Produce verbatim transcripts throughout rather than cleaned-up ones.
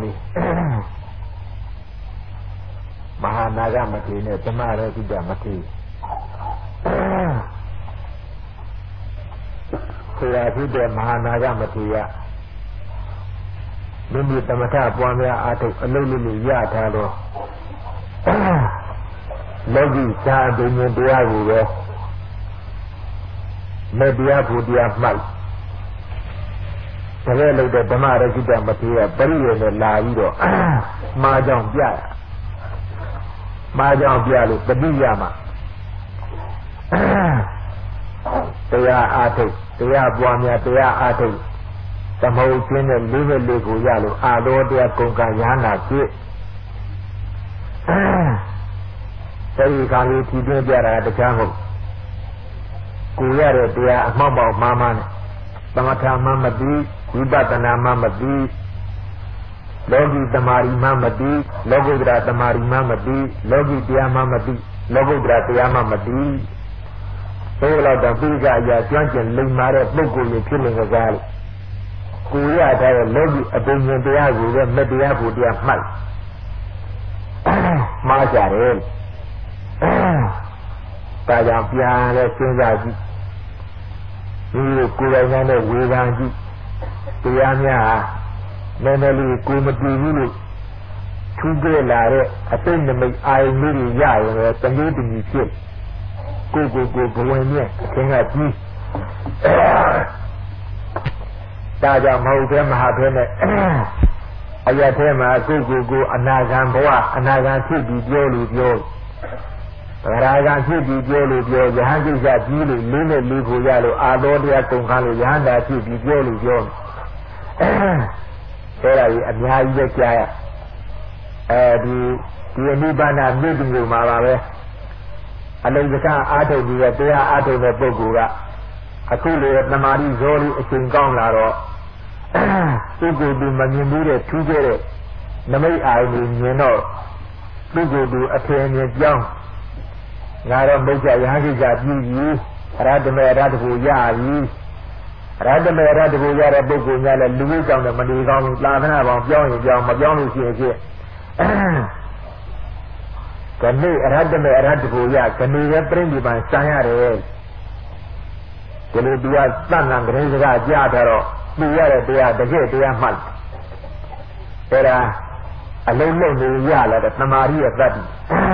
มหานากามทีเนี่ยจะมาได้ที่จะมาทีคืออาทิตย์เดียมหานากามทีอะมิมิตมะทะပွားများအာထုအလုံးလုံးရထားတော့လောကီစာအပင်တရားကိုပဲမေတ္တာဘုရားမှတ်တကယ်လို့တဲ့ဓမ္မရจิตမထေရပရိယေနဲ့လာပြီးတော့မှားကြောင်ပြမှားကြောင်ပြလို့တတိယမှာတရားအားထုတ်တရားပွားများတရားအားထုတ်သမုတ်ချင်းနဲ့လေးနဲ့လေးကိုရလို့အာတော်တရားကုန်ကရဟနာဖြစ်အဲဒီခါလေးထီတွင်းပြတာတခြားမဟုတ်ကိုရတဲ့တရားအမှောက်ပေါက်မှားမှန်းသမထမှမသိဝိပဿနာမှမသိလောကီတမာရီမှမသိလောကုတ္တရာတမာရီမှမသိလောကီတရားမှမသိလောကုတ္တရာတရားမှမသိဘယ်လောက်တော့ပြီးကအရာကျွမ်းကျင်လိမ္မာတဲ့ပုဂ္ဂိုလ်ကြီးဖြစ်နေကြတယ်ကိုရတဲ့လောကီအပင်ရှင်တရားကိုပဲမတရားဖို့တရားမှတ်မှားကြတယ်ဒါကြောင့်ပြန်လဲစဉ်းစားကြည့်ဒီလိုကိုယ်တိုင်နဲ့ဝေဒန်ကြည့်တရားများဟာနည်းနည်းလေးကိုမတည်ဘူးလို့ထူးကြလာတဲ့အသိနမိတ်အာရုံလေးတွေရရင်လည်းတမျိုးတမျိုးဖြစ်ကိုကိုကိုဘဝင်နဲ့အသင်ကကြီးဒါကြောင့်မဟုတ်တဲ့မဟာဘဲနဲ့အရထဲမှာကိုကိုကိုအနာဂံဘဝအနာဂံဖြစ်ပြီးပြောလို့ပြောဗရာဂံဖြစ်ပြီးပြောလို့ပြောယဟန်ကိစ္စကြီးလို့လေးနဲ့လေးကိုရလို့အာတော်တရားကုန်ခါလို့ယဟန်တာဖြစ်ပြီးပြောလို့ပြောအဲ့ဒါကြီးအများကြီးပဲကြားရအဲဒီဒီအနိဗ္ဗာန်မြင့်တူမှာပါပဲအလုံးစကားအာထုတ်ပြီးတော့တရားအာထုတ်တဲ့ပုဂ္ဂိုလ်ကအခုလေသမာဓိဇောလေးအချိန်ကောင်းလာတော့သူ့ကိုယ်သူမမြင်ဘူးတဲ့ထူးခဲ့တဲ့နမိတ်အာရုံကိုမြင်တော့သူ့ကိုယ်သူအထင်မြင်ကြောင်းငါတော့မိစ္ဆာယဟကိစ္စပြီးပြီအရဟတမေအရဟတကိုရပြီအရဟတမေအရဟတကိုရတဲ့ပုဂ္ဂိုလ်များလည်းလူဝိကောင်းတဲ့မနေကောင်းဘူးသာသနာပေါင်းပြောင်းရင်ပြောင်းမပြောင်းလို့ရှိရင်ဖြစ်ကနေ့အရဟတမေအရဟတကိုရကနေ့ပဲပြိဋိဘံစံရတယ်ဒီလိုသူကသတ်နံကလေးစကားကြားတော့သူရတဲ့တရားတကယ်တရားမှတ်တယ်ဒါအလုံးလုံးနေရလာတဲ့သမာဓိရဲ့သတ္တိ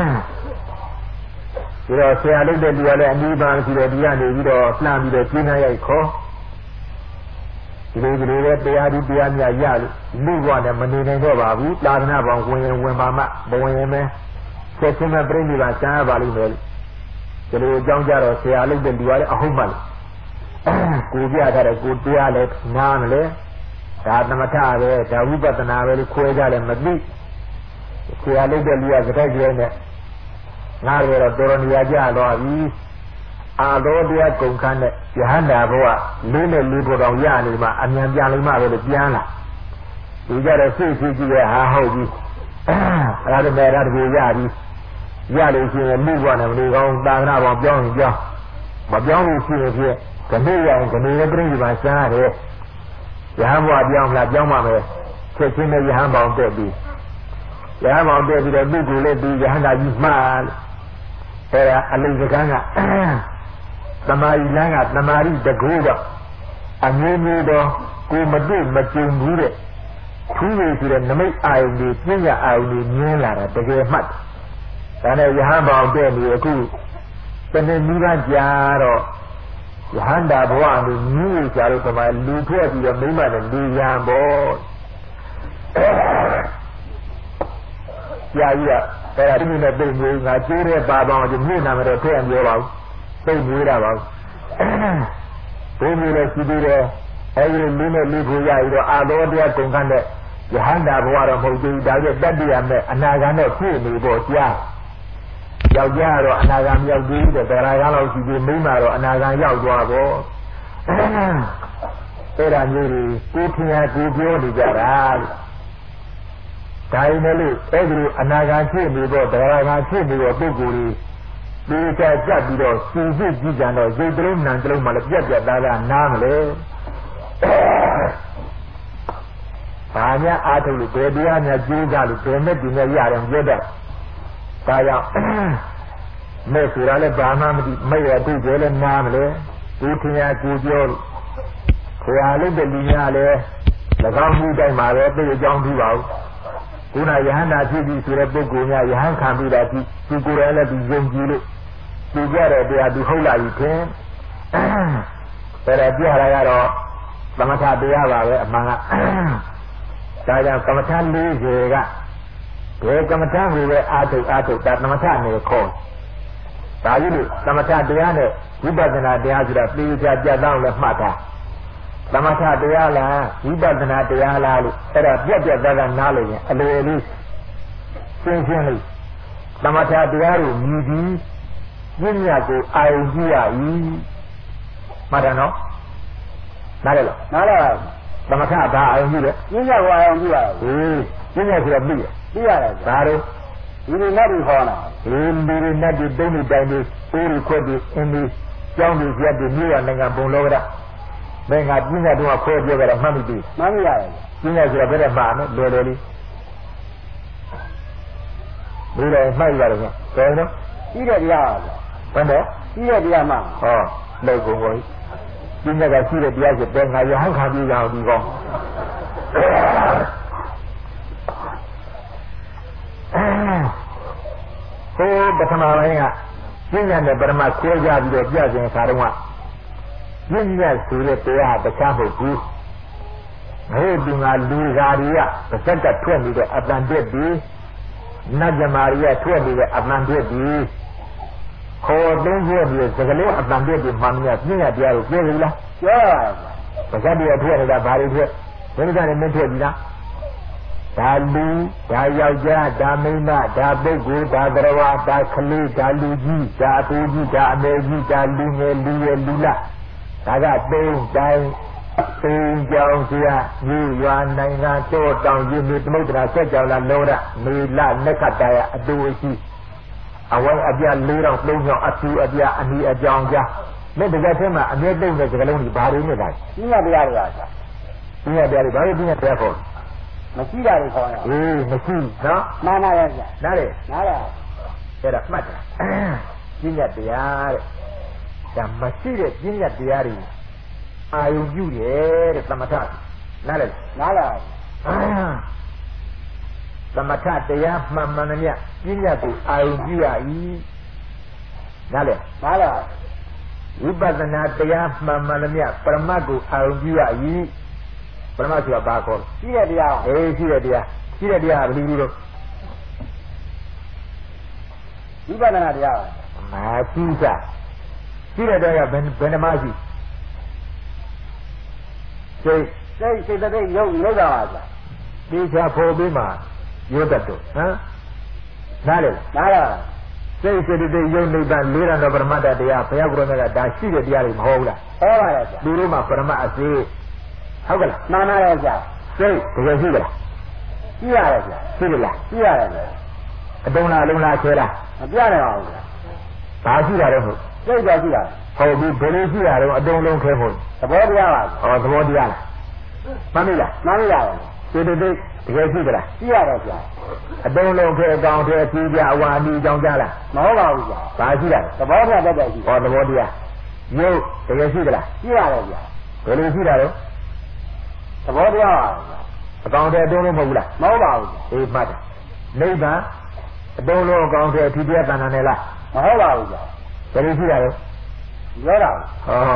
ဒီတော့ဆရာလုပ်တဲ့လူကလည်းအနိဗ္ဗာန်ရှိတဲ့ဒီကနေပြီးတော့လှမ်းပြီးတော့ကျင်းရရိုက်ခေါ်ဒီလိုဒီလိုပဲတရားဒီတရားများရလို့လူ့ဘဝနဲ့မနေနိုင်တော့ပါဘူးသာသနာပေါင်းဝင်ရင်ဝင်ပါမှမဝင်ရင်မဲဆက်ချင်းမဲ့ပြိဋိဘံစံရပါလိမ့်မယ်ဒီလိုအကြောင်းကြတော့ဆရာလုပ်တဲ့လူကလည်းအဟုတ်မှတ်ကိုပြထားတဲ့ကိုတရားလည်းနားမလဲဒါသမထပဲဒါဝိပဿနာပဲလို့ခွဲကြလည်းမသိဆရာလုပ်တဲ့လူကကြတဲ့ကျဲနဲ့ငါတို့တော့တော်တော်နေရာကြတော့ပြီအာတော်တရားကုန်ခန်းနဲ့ယဟန္တာဘုရားလေးနဲ့လေးပေါ်တော်ရနေမှအမြန်ပြန်လိမ့်မှပဲလို့ပြန်လာဒီကြတော့စိတ်ရှိကြည့်ရဟာဟုတ်ပြီအဲ့ဒါလည်းရတကူရပြီရလို့ရှိရင်လူ့ဘဝနဲ့မနေကောင်းသာသနာပေါင်းပြောင်းရင်ပြောင်းမပြောင်းလို့ရှိရင်ဖြစ်ခဏရအောင်ခဏရပြိဋိဘံစံရတယ်ယဟန်ဘဝပြောင်းလာပြောင်းပါမယ်ချက်ချင်းနဲ့ယဟန်ပေါင်းတက်ပြီးယဟန်ပေါင်းတက်ပြီးတော့သူ့ကိုယ်လည်းဒီယဟန်တာကြီးမှားအဲ့ဒါအလိစကန်းကသမာဓိလမ်းကသမာဓိတကူကအငြင်းမျိုးတော့ကိုမတွေ့မကြုံဘူးတဲ့ထူးနေဆိုတဲ့နမိတ်အာယုန်ကြီးပြညာအာယုန်ကြီးမြင်လာတာတကယ်မှတ်ဒါနဲ့ယဟန်ပေါင်းတက်ပြီးအခုတနေ့မိဘကြာတော့ယဟန္တာဘဝနဲ့မြည်ကြလို့ကမှလူထွက်ပြီးတော့မိမနဲ့လူရံပေါ့ကြာကြီးကအဲ့ဒါဒီနေ့နဲ့ပြင်မျိုးငါကျိုးတဲ့ပါပေါင်းဒီနေ့နာမတော့ထည့်ပြောပါဘူးသိနေရပါဘူးဘုရားလည်းရှိသေးတယ်အဲ့ဒီလူနဲ့လူကိုရပြီးတော့အာတော်တရားကုန်ခန်းတဲ့ယဟန္တာဘဝတော့မဟုတ်သေးဘူးဒါကျတတ္တိယမဲ့အနာဂတ်နဲ့ဖြစ်နေဖို့ကြားယောက်ျားတော့အနာဂတ်ရောက်သေးတယ်တရားကားလောက်ရှိသေးမိန်းမတော့အနာဂတ်ရောက်သွားပေါ့အဲ့ဒါမျိုးတွေကိုထင်ရကိုပြောနေကြတာဒါရင်လည်းအဲ့ဒီအနာဂတ်ဖြစ်နေတော့တရားကားဖြစ်နေတော့ပုဂ္ဂိုလ်ကြီးဒီကကြက်ပြီးတော့စူစစ်ကြည့်ကြတော့ရုပ်တလုံးနံတလုံးမှလည်းပြက်ပြက်သားသားနားမလဲဘာများအားထုတ်လို့ဘယ်တရားများကျိုးစားလို့ဘယ်မဲ့ဒီနဲ့ရတယ်ပြောတတ်ဒါကြောင့်မဲ့ဆိုတာလည်းဘာမှမသိမဲ့ရတူကျဲလည်းနားမလဲသူထင်ရကိုပြောလို့ခရာလို့တဲ့လူများလည်း၎င်းမှုတိုင်းမှာပဲသိအကြောင်းပြုပါဦးခုနယဟန္တာဖြစ်ပြီးဆိုတဲ့ပုဂ္ဂိုလ်များယဟန်ခံပြီးတာဒီသူကိုယ်လည်းသူယုံကြည်လို့သူကြတဲ့တရားသူဟုတ်လာပြီထင်အဲ့ဒါပြရတာကတော့သမထတရားပါပဲအမှန်ကဒါကြောင့်ကမ္မထ၄၀ကဘယ်ကမ္မထကိုပဲအာထုအာထုဒါသမထနေခေါ်ဒါကြီးလို့သမထတရားနဲ့ဝိပဿနာတရားဆိုတာပြေချာပြတ်တော့လည်းမှတ်တာသမထတရားလားဝိပဿနာတရားလားလို့အဲ့ဒါပြတ်ပြတ်သားသားနားလို့ရင်အလိုလေးရှင်းရှင်းလေးသမထတရားကိုမြည်ပြီးဉာဏ်မြတ်ကိုအာရုံကြည့်ရ၏မှတ်တယ်နော်နားတယ်လားနားတယ်သမထဘာအာရုံကြည့်လဲဉာဏ်မြတ်ကိုအာရုံကြည့်ရဟေးဉာဏ်မြတ်ဆိုတာပြီးရပြီးရတယ်ဒါတော့ဒီလိုနဲ့ဒီခေါ်တာဒီလိုနဲ့ဒီတုံးနေတိုင်းလေးအိုးရီခွက်ဒီအင်းဒီကျောင်းဒီရက်ဒီမြို့ရနိုင်ငံဘုံလောကတာမင်းကပြင်းရတော့ခွဲပြောကြတာမှတ်မိပြီမှတ်မိရတယ်ပြင်းရဆိုတာဘယ်နဲ့မှာနော်လွယ်လွယ်လေးဒီလိုမှတ်ရတယ်ကွာတော်နော်ပြီးတဲ့တရားပါဘယ်နဲ့ပြီးတဲ့တရားမှဟောလောက်ကုန်ကုန်ပြင်းရကရှိတဲ့တရားဆိုတဲ့ငါရဟန်းခံပြီးရအောင်ဒီကောဟိုပထမပိုင်းကပြင်းရတဲ့ပရမခွဲကြပြီးတော့ပြခြင်းခါတော့ကပြင်းရဆိုတဲ့တရားတခြားမဟုတ်ဘူးငါတို့ဒီမှာလူဓာရီကတစ်စက်ကထွက်နေတဲ့အတန်တက်ပြီးနတ်ဇမာရီကထွက်နေတဲ့အတန်တက်ပြီးခေါ်သုံးရပြီးစကလေးအတန်တက်ပြီးမှန်မြတ်ပြင်းရတရားကိုပြောပြီလားပြောပါဘူးတစ်စက်တည်းထွက်နေတာဘာတွေထွက်ဘယ်လိုကနေမထွက်ပြီလားဒါလူဒါယောက်ျားဒါမိန်းမဒါပုဂ္ဂိုလ်ဒါသရဝဒါခလေးဒါလူကြီးဒါအတူကြီးဒါအမေကြီးဒါလူငယ်လူရယ်လူလဒါကတုံးတိုင်းသိင်ကြောင်စရာညီရွာနိုင်ငံတောတောင်ရင်းမြေသမုဒ္ဒရာဆက်ကြောင်လာလောရမေလနက္ခတရအတူအရှိအဝိုင်းအပြလေးတော့သုံးချောင်းအတူအပြအနီအကြောင်ကြားလက်တကယ်ထဲမှာအမြဲတုံးတဲ့စကလုံးကြီးဘာတွေနဲ့လဲပြင်းရတရားတွေပါပြင်းရတရားတွေဘာလို့ပြင်းရတရားခေါ်မရှိတာတွေခေါ်ရအေးမရှိနော်နားနာရကြနားတယ်နားရအဲ့ဒါမှတ်တာပြင်းရတရားတဲ့ဒါမရှိတဲ့ပြင်းရတရားတွေအာယုပြုတယ်တဲ့သမထနားလဲနားလားသမထတရားမှန်မှန်နဲ့ပြင်းရကိုအာယုပြုရ၏နားလဲနားလားဝိပဿနာတရားမှန်မှန်နဲ့ပရမတ်ကိုအာယုပြုရ၏ပရမတ်ဆိုတာဘာခေါ်လဲရှိတဲ့တရားအေးရှိတဲ့တရားရှိတဲ့တရားကဘယ်လိုလဲဝိပဿနာတရားမရှိစားရှိတဲ့တရားကဘယ်ဘယ်နှမရှိစိတ်စိတ်စိတ်တဲ့ရုပ်ရုပ်တာပါဗျာဒီချာဖို့ပြီးမှရုပ်တတ်တော့ဟမ်နားလေနားလားစိတ်စိတ်တဲ့ရုပ်နိဗ္ဗာန်လေးရံတော်ပရမတ္တတရားဘုရားကိုယ်တော်ကဒါရှိတဲ့တရားတွေမဟုတ်ဘူးလားဟောပါရဲ့ဗျာဒီလိုမှပရမတ်အစေဟုတ်ကလားနားနာရဲ့ဗျာစိတ်တကယ်ရှိကြလားရှိရတယ်ဗျာရှိတယ်လားရှိရတယ်ဗျာအတုံးလားအလုံးလားဆဲလားမပြနိုင်ပါဘူးဗျာဘာရှိတာလဲဟုတ်စိတ်ကရှိတာဟုတ်ပြီဘယ်လိုရှိတာတော့အတုံးလုံးခဲဖို့သဘောတရားပါဟောသဘောတရားလားမှန်ပြီလားမှန်ပြီလားစိတ်တည်းတကယ်ရှိကြလားရှိရတယ်ဗျာအတုံးလုံးခဲအကောင်ထဲအကြည့်ကြအဝါအနီးကြောင်းကြလားမဟုတ်ပါဘူးဗျာဘာရှိတာသဘောတရားတတ်တယ်ရှိဟောသဘောတရားရုပ်တကယ်ရှိကြလားရှိရတယ်ဗျာဘယ်လိုရှိတာလဲသဘောတရားပါအကောင်ထဲအတုံးလုံးမဟုတ်ဘူးလားမဟုတ်ပါဘူးအေးမှတ်တယ်နိဗ္ဗာန်အတုံးလုံးအကောင်ထဲအထီးတရားတဏ္ဍာနဲ့လားမဟုတ်ပါဘူးဗျာဘယ်လိုရှိတာလဲပြောတာဟော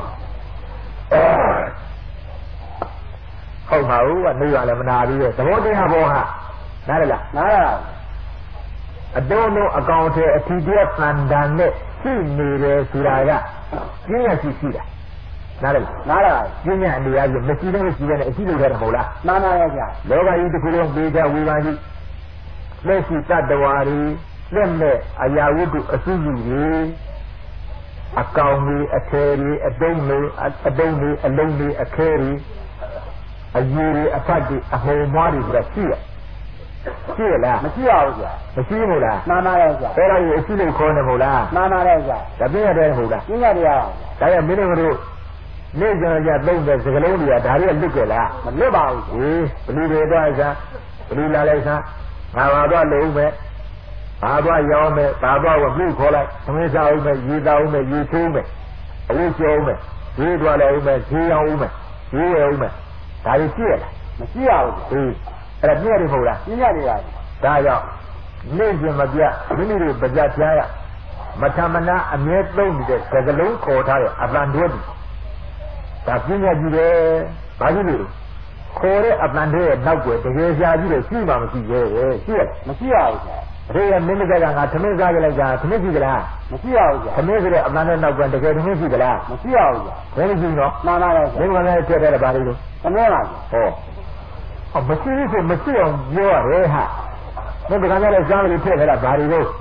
ဟုတ်ပါဘူးကနေရလည်းမနာပြီးသဘောတရားဘောဟာနားရလားနားရလားအတုံးလုံးအကောင်ထဲအထီးတရားတဏ္ဍာနဲ့ရှိနေတယ်ဆိုတာကကျင်းရရှိရှိတာနားရလားနားရလားကျင်းရအနေအချင်းမရှိတော့မရှိတဲ့အရှိလို့ရတယ်မဟုတ်လားနားနာရကြလောကကြီးတစ်ခုလုံးပြေကြဝေဘာကြီးလက်ရှိတတ္တဝါတွေလက်မဲ့အရာဝတ္ထုအစုစုတွေအကောင်ကြီးအထဲကြီးအတုံးလေးအတုံးလေးအလုံးလေးအခဲကြီးအယူကြီးအဖတ်ကြီးအဟုံမွားတွေဆိုတာရှိရရှိရလားမရှိပါဘူးကြာမရှိဘူးလားနားနာရကြအဲ့ဒါကြီးအရှိလို့ခေါ်နေမဟုတ်လားနားနာရကြဒါပြည့်ရတယ်မဟုတ်လားပြည့်ရတယ်ဒါရမင်းတို့နေကြရသုံးတဲ့စကလုံးတွေကဒါတွေကလွတ်ကြလားမလွတ်ပါဘူးဟေးဘလူတွေတော့စားဘလူလာလိုက်စားငါပါတော့လုံးမဲ့ဘာတော့ရောင်းမဲ့ဘာတော့ဝပြုခေါ်လိုက်သမင်းစားအောင်မဲ့ရေတောင်းမဲ့ရေချိုးမဲ့အဝတ်ကျော်မဲ့ရေတော့လည်းဦးမဲ့ဈေးအောင်ဦးမဲ့ဈေးဝယ်ဦးမဲ့ဒါတွေရှိရလားမရှိရဘူးဟေးအဲ့ဒါပြည့်ရတယ်မဟုတ်လားပြည့်ရတယ်ပါဒါကြောင့်နေခြင်းမပြမိမိတို့ပကြပြားရမထမနာအမြဲသုံးနေတဲ့စကလုံးခေါ်ထားတဲ့အပန်တွဲဒီဒါပြညာကြည့်တယ်ဘာဖြစ်လို့ခေါ်တဲ့အပန်တွဲရဲ့နောက်ွယ်တကယ်ရှားကြည့်လို့ရှိမှမရှိရဲ့ရှိရမရှိရဘူးဗျာဒါရမင်းမကကငါသမင်းစားကြလိုက်ကြသမင်းရှိကြလားမရှိရဘူးဗျာသမင်းဆိုတဲ့အပန်နဲ့နောက်ွယ်တကယ်သမင်းရှိကြလားမရှိရဘူးဗျာဘယ်လိုရှိနော်မှန်ပါရဲ့ဘယ်လိုလဲထည့်တယ်ဗာလေးလို့သမင်းလားဟောဟောမရှိဘူးဆိုမရှိအောင်ပြောရတယ်ဟာမင်းကလည်းစားလို့ထည့်ခဲ့တာဗာလေးလို့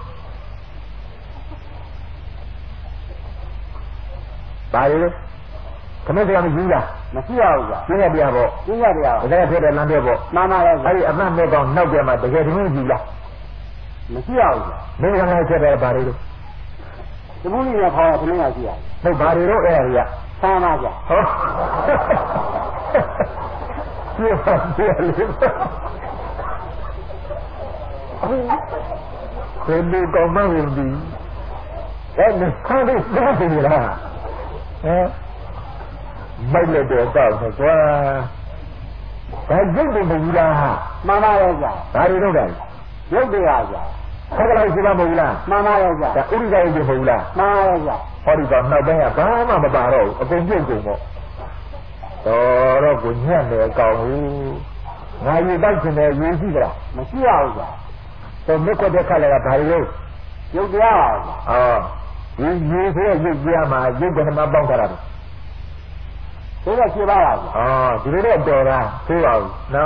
ဘာလို့သမင်းစကားမယူလားမရှိရဘူးကွာကျင်းရပြပေါ့ကျင်းရပြပါဒါကဖြစ်တဲ့လမ်းပြပေါ့မှန်ပါရဲ့အဲ့ဒီအမှတ်မဲ့ကောင်နောက်ပြမှာတကယ်သမင်းယူလားမရှိရဘူးကွာမင်းကလည်းဖြစ်တယ်ဘာလို့သမင်းကြီးကခေါ်သမင်းကရှိရတယ်ဟုတ်ဘာတွေတော့အဲ့ဒါကြီးကဆမ်းပါကြဟုတ်ပြပါပြလေဘယ်လိုကောင်းမှဝင်ပြီအဲ့ဒါခါလေးစားပြီလားဟဲ့မိုက်လက်တော့တောက်ဆိုကွာဒါရုပ်တယ်မဟုတ်လားမှန်ပါရဲ့ကြာဒါတွေတော့တယ်ရုပ်တရားကြာခက်လိုက်ရှိမမဟုတ်လားမှန်ပါရဲ့ကြာဒါဥရိကရုပ်တယ်မဟုတ်လားမှန်ပါရဲ့ကြာဟောဒီကောင်နောက်ပိုင်းကဘာမှမပါတော့ဘူးအကုန်ပြုတ်ကုန်ပေါ့တော်တော့ကိုညံ့တယ်အကောင်ဘူးငါယူတိုက်ခြင်းနဲ့ယူရှိကြလားမရှိပါဘူးကြာတော့မြတ်ကွက်တဲ့ခက်လည်းကဘာတွေလို့ရုပ်တရားပါအော်ဒီရေဆိုရုပ်ပြားမှာရုပ်ကဏ္ဍပေါင်းထားတာပဲဒါကရှိပါလားအော်ဒီလိုတော့တော်တာသိပါဘူးနော်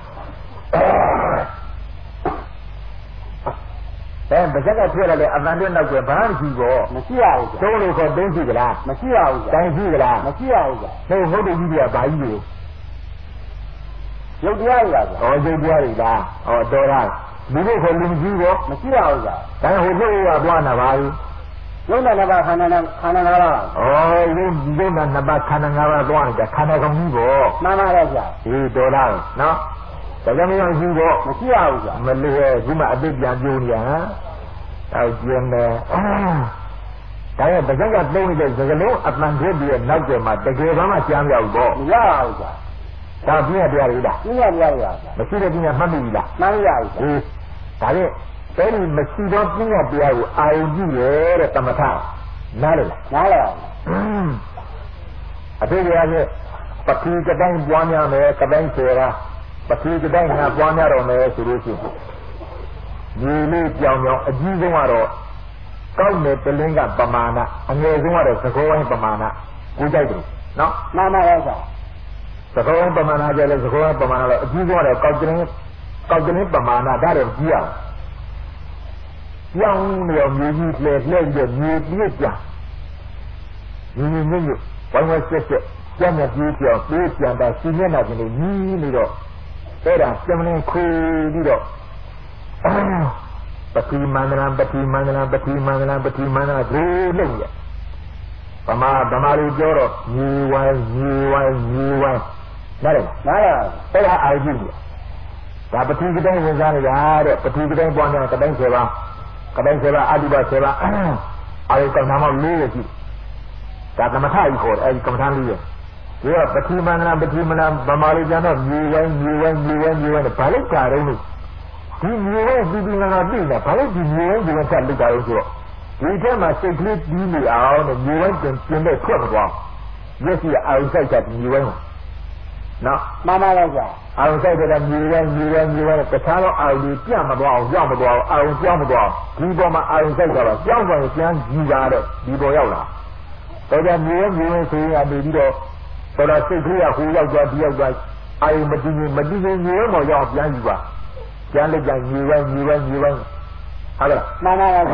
အဲဗဇက်ကထွက်လာတဲ့အတန်တွဲနောက်ကဘာမှမရှိဘောမရှိရဘူးသုံးလို့ခေါ်သုံးရှိကြလားမရှိရဘူးတိုင်းရှိကြလားမရှိရဘူးဟုတ်ဟုတ်တယ်ကြီးတွေကဘာကြီးတွေရုပ်တရားတွေလားဩရုပ်တရားတွေလားဩတော်တာဒီလိုခေါ်လူကြီးဘောမရှိရဘူးဒါဟိုဘုရားကသွားနာပါဘူးယုံနာနှစ်ပါးခန္ဓာနဲ့ခန္ဓာ၅ပါးဩယုံယုံနာနှစ်ပါးခန္ဓာ၅ပါးသွားနေတာခန္ဓာကောင်ကြီးပေါ့မှန်ပါရဲ့ဗျာဒီတော်လားနော်ဒါကြောင့်မရောက်ဘူးပေါ့မရှိရဘူးဗျာမလို့ရဲ့ဒီမှာအတိတ်ပြန်ပြောနေရဟမ်တောက်ကျင်းတယ်ဒါရဲ့ဒါကြောင့်ကသုံးနေတဲ့စကလုံးအပန်ခွဲပြီးရဲ့နောက်ကျမှတကယ်ဘာမှကြားမရဘူးပေါ့မရဘူးဗျာဒါပြည့်တရားတွေလားပြည့်တရားတွေပါမရှိတဲ့ပြည့်မှတ်မိပြီလားမှတ်ရဘူးဟေးဒါရဲ့အဲ့ဒီမရှိတော့ပြည့်တရားကိုအာယုကြည့်ရတဲ့သမထနားလေနားလေအတိတ်ကရဲ့ပတိကတိုင်းပွားများမယ်ကတိုင်းစေရာပတိကတိုင်းငါပွားများတော့မယ်ဆိုလို့ရှိရင်ဒီလေးကြောင်ကြောင်အကြီးဆုံးကတော့ကောက်နယ်တလင်းကပမာဏအငယ်ဆုံးကတော့သကောဝိုင်းပမာဏကိုကြိုက်တယ်နော်မှန်ပါရဲ့ဆိုသကောဝိုင်းပမာဏကြလဲသကောဝိုင်းပမာဏတော့အကြီးဆုံးကတော့ကောက်တလင်းကောက်တလင်းပမာဏဒါတော့ကြီးအောင်ကြောင်နေအောင်မြေကြီးလဲလဲပြီးမြေပြည့်ကြညီညီညွတ်ညွတ်ဝိုင်းဝဲဆက်ဆက်ကျမ်းမြတ်ကြီးပြောင်းပြေးပြန်တာစီမျက်နှာချင်းလေးညီးနေတော့အဲ့ဒါစမလင်းခွေပြီးတော့ပတိမန္တနာပတိမန္တနာပတိမန္တနာပတိမန္တနာဒီလို့ရဗမာဗမာလူပြောတော့ညီဝိုင်းညီဝိုင်းညီဝိုင်းနားလေနားလေအဲ့ဒါအာရုံကြည့်ဒါပတိကတိုင်းဝင်စားနေတာတဲ့ပတိကတိုင်းပွားနေတာကတိုင်းဆယ်ပါးကတိုင်းဆယ်ပါးအတုပဆယ်ပါးအာရုံကနာမလေးရရှိဒါကမ္မထကြီးခေါ်တယ်အဲဒီကမ္မထလေးရဒီကပတိမန္တနာပတိမန္တနာဗမာလူကျန်တော့ညီဝိုင်းညီဝိုင်းညီဝိုင်းညီဝိုင်းဘာလို့ကြတော့လို့ဒီမျိုးရဲ့ဒီဒီငါငါသိနေတာဘာလို့ဒီမျိုးရဲ့ဒီကဆက်လုပ်ကြလို့ဆိုတော့ဒီထက်မှာစိတ်ကလေးပြီးနေအောင်နဲ့မျိုးဝိုင်းတင်ပြင်းတဲ့ထွက်သွားရက်စီအာရုံစိုက်တဲ့မျိုးဝိုင်းနော်မှန်ပါတော့ကြာအာရုံစိုက်တဲ့မျိုးဝိုင်းမျိုးဝိုင်းမျိုးဝိုင်းတခြားသောအာရုံတွေပြတ်မသွားအောင်ကြောက်မသွားအောင်အာရုံကြောက်မသွားအောင်ဒီပေါ်မှာအာရုံစိုက်ကြတော့ကြောက်သွားရင်ပြန်ကြည့်တာတဲ့ဒီပေါ်ရောက်လာတော့ကြာမျိုးဝိုင်းမျိုးဝိုင်းဆိုရင်အပြီးတော့ဆိုတော့စိတ်ကလေးကဟိုရောက်သွားဒီရောက်သွားအာရုံမတည်မတည်မျိုးဝိုင်းပေါ်ရောက်ပြန်ယူပါကျန်လိုက်ကြညီဝဲညီဝဲညီဝဲဟုတ်လားမှန်ပါပါ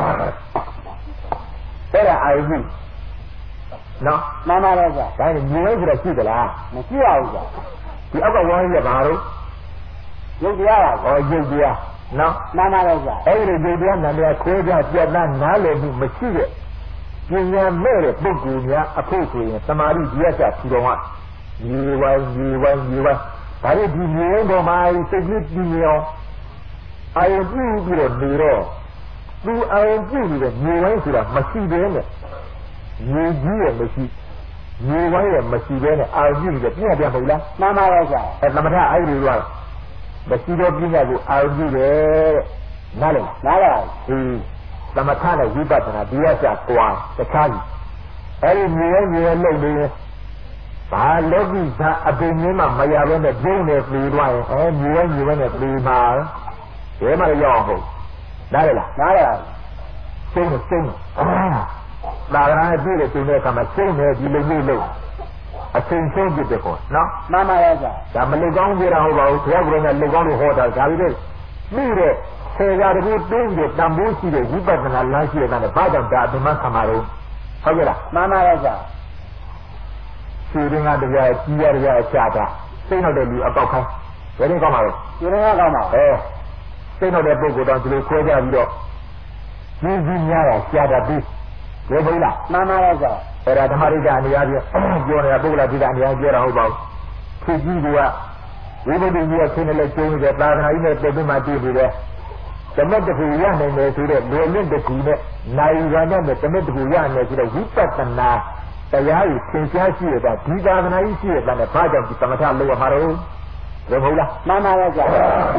အဲ့ဒါအာယုနော်မှန်ပါပါဒါနဲ့ညီဝဲဆိုတော့ရှိသလားမရှိပါဘူးကွာဒီအောက်ကဝိုင်းရပါတော့ရုပ်တရားပါဟောရုပ်တရားနော်မှန်ပါပါကွာအဲ့ဒီရုပ်တရားနာမည်ခွဲပြပြတ်သားနားလည်မှုမရှိတဲ့ပညာမဲ့တဲ့ပုဂ္ဂိုလ်များအခုဆိုရင်သမာဓိရရထူတော်ကညီဝိုင်းညီဝိုင်းညီဝိုင်းဒါနဲ့ဒီညီဝိုင်းပေါ်မှာစိတ်ကြီးပြင်းအောင်အာယုပြုပြီးတော့နေတော့သူအာယုပြုပြီးတော့ညီဝိုင်းဆိုတာမရှိဘဲနဲ့ညီကြီးရဲ့မရှိညီဝိုင်းရဲ့မရှိဘဲနဲ့အာယုပြုပြီးတော့ပြည့်ပြတ်မဟုတ်လားမှန်ပါရဲ့ဆရာအဲသမထအဲ့ဒီလိုကမရှိတော့ပြည့်ညတ်ကိုအာယုပြုတယ်နားလေနားလားဒီသမထနဲ့ဝိပဿနာဒီရစကွာတခြားကြီးအဲ့ဒီညီရဲ့ညီရဲ့လုပ်နေဘာလောကီသာအပင်မင်းမှမရဘဲနဲ့ပြုံးနေပြီးသွားရင်အဲညီရဲ့ညီရဲ့နဲ့ပြီးမှာဘယ်မှရောက်အောင်ဟုတ်နားလေလားနားလားစိတ်နဲ့စိတ်နဲ့ဒါကလည်းပြည့်တဲ့သူနဲ့ကမှစိတ်နဲ့ဒီလိုမျိုးလုပ်အချိန်ချင်းပြတဲ့ပေါ့နော်မှန်ပါရဲ့ကြာဒါမလုကောင်းပြတာဟုတ်ပါဘူးဘုရားကလည်းလုကောင်းလို့ဟောတာဒါပြီးတော့ပြီးတဲ့ဆယ်ရာတကူတင်းပြီးတန်ဖိုးရှိတဲ့ဝိပဿနာလမ်းရှိတဲ့ကနေဘာကြောင့်ဒါအမှန်ဆံမှာတော့ဟုတ်ကြလားမှန်ပါရဲ့ကြာရှင်ရင်းကတရားကြီးရရချတာစိတ်နောက်တဲ့လူအပေါက်ခိုင်းဘယ်ရင်ကောင်းပါလဲရှင်ရင်းကကောင်းပါအဲစိတ်နောက်တဲ့ပုဂ္ဂိုလ်တော့ဒီလိုခွဲကြပြီးတော့ကြီးကြီးများတာရှားတာပြီးဘယ်ဘုလားမှန်ပါရဲ့ကြာအဲ့ဒါဓမ္မရိကအနေအချင်းပြောနေတာပုဂ္ဂလာတိကအနေအချင်းပြောတာဟုတ်ပါဘူးသူကြီးကဝိပဿနာကြီးကဆင်းရဲကျုံနေတဲ့သာသနာကြီးနဲ့ပြည့်စုံမှတည်ပြီးတဲ့ဓမ္မတကူရနိုင်တယ်ဆိုတဲ့လူလင့်တကူနဲ့နိုင်ရတဲ့ဓမ္မတကူရနိုင်တယ်ဆိုတဲ့ဝိပဿနာတရားကြီးသင်ကြားရှိရတာဒီသာသနာကြီးရှိရတာနဲ့ဘာကြောင့်ဒီသမထလောက်ရမှာတော့ဘယ်ဘုလားမှန်ပါရဲ့ကြာဘ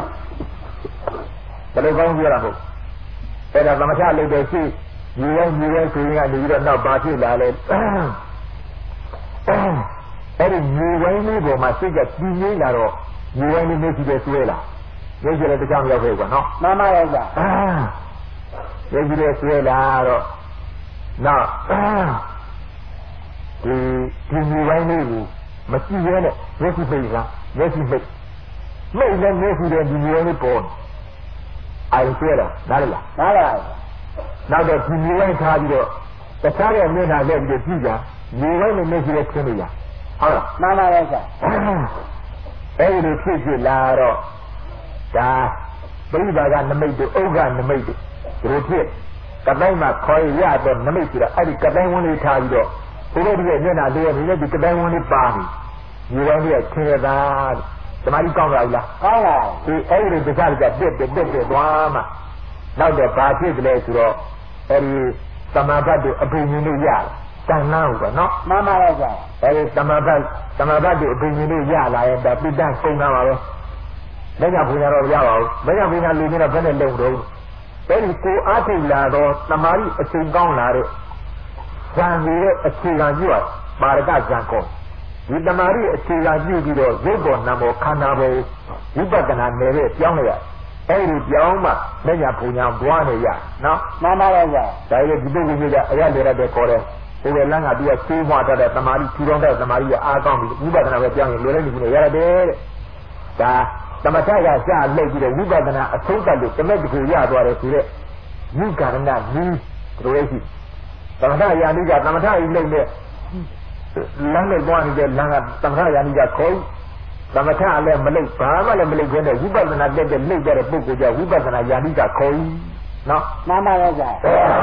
ယ်လိုကောင်းပြောတာဟုတ်အဲ့ဒါသမထလောက်တဲ့ရှိညီရဲညီရဲဆိုရင်ကနေပြီးတော့နောက်ပါဖြစ်လာလဲအဲ့ဒီညီဝိုင်းလေးပေါ်မှာစိတ်ကပြင်းနေလာတော့ညီဝိုင်းလေးမရှိတဲ့ဆွဲလာရုပ်ကြည့်တဲ့တခြားမရောက်ခဲ့ဘူးကွာနော်မှန်ပါရဲ့ကြာရုပ်ကြည့်တဲ့ဆွဲလာတော့နောက်ဒီဒီညီဝိုင်းလေးကိုမရှိရဲနဲ့မျက်စိပိတ်လားမျက်စိပိတ်မိတ်လည်းမျက်စိတဲ့ဒီညီဝိုင်းလေးပေါ်အိုင်ဆွဲလာနားလားနားလားနောက်တော့ဒီညီဝိုင်းထားပြီးတော့တခြားတဲ့မျက်နှာနဲ့ပြီးကြည့်ကြညီဝိုင်းနဲ့မျက်စိနဲ့ခင်းလို့ရဟုတ်လားမှန်ပါရဲ့ဆရာအဲ့ဒီလိုဖြစ်ဖြစ်လာတော့ဒါပရိပါကနမိတ်တို့ဥက္ကနမိတ်တို့ဒီလိုဖြစ်ကတိုင်းမှာခေါ်ရတော့နမိတ်ဆိုတာအဲ့ဒီကတိုင်းဝန်းလေးထားပြီးတော့ဘုရားဒီရဲ့မျက်နှာလေးနဲ့ဒီကတိုင်းဝန်းလေးပါပြီညီဝိုင်းလေးခင်းရတာဓမ္မကြီးကောင်းပါဘူးလားကောင်းပါဘူးဒီအဲ့ဒီတခြားတခြားပြက်ပြက်ပြက်ပြက်သွားမှနောက်တော့ဘာဖြစ်ကြလဲဆိုတော့အဲဒီသမာဘတ်တို့အပင်ကြီးလေးရတန်လန်းဟုတ်ကနော်မှန်ပါရဲ့ကြာအဲဒီသမာဘတ်သမာဘတ်တို့အပင်ကြီးလေးရလာရင်ဒါပိဋကကုန်တာပါပဲမင်းကဘုရားတော့ရပါဘူးမင်းကဘုရားလူကြီးတော့ဘယ်နဲ့လုံတော့အဲဒီကိုအားထုတ်လာတော့တမာရီအချိန်ကောင်းလာတဲ့ဇံရဲ့အခြေခံကြီးပါပါရကဇံကောဒီတမာရီအခြေခံပြုပြီးတော့ရုပ်ပေါ်နာမ်ပေါ်ခန္ဓာပေါ်ဝိပဿနာနယ်ရဲ့ပြောင်းလိုက်ရအဲ့ဒီပြောင်းမှလက်ညာဘုံညာဘွားနေရနော်မှန်ပါရဲ့ကြာဒါရဲ့ဒီပုဂ္ဂိုလ်ကြီးကအရလေရတဲ့ခေါ်တယ်ဟိုကလမ်းကသူကသိမွားတတ်တဲ့တမာရီထူထောင်တဲ့တမာရီကအားကောင်းပြီးဝိပဿနာပဲပြောင်းရင်လွယ်လိုက်နေပြီရရတယ်တဲ့ဒါသမထကစလှုပ်ပြီးတော့ဝိပဿနာအဆုံးသတ်လို့တမက်တကူရသွားတယ်ဆိုတဲ့ဉာဏ်ကာရဏနီးတို့ရဲ့ရှိသမထယာနိကသမထကြီးလှုပ်တဲ့လမ်းနဲ့သွားနေတဲ့လမ်းကသမထယာနိကခေါ်သမထလည်းမလိမ့်ဘာမှလည်းမလိမ့်ခွင့်နဲ့ဝိပဿနာတက်တဲ့လိမ့်တဲ့ပုဂ္ဂိုလ်ကြောင့်ဝိပဿနာယာနိကခေါ်နော်မှန်ပါရဲ့ကြာ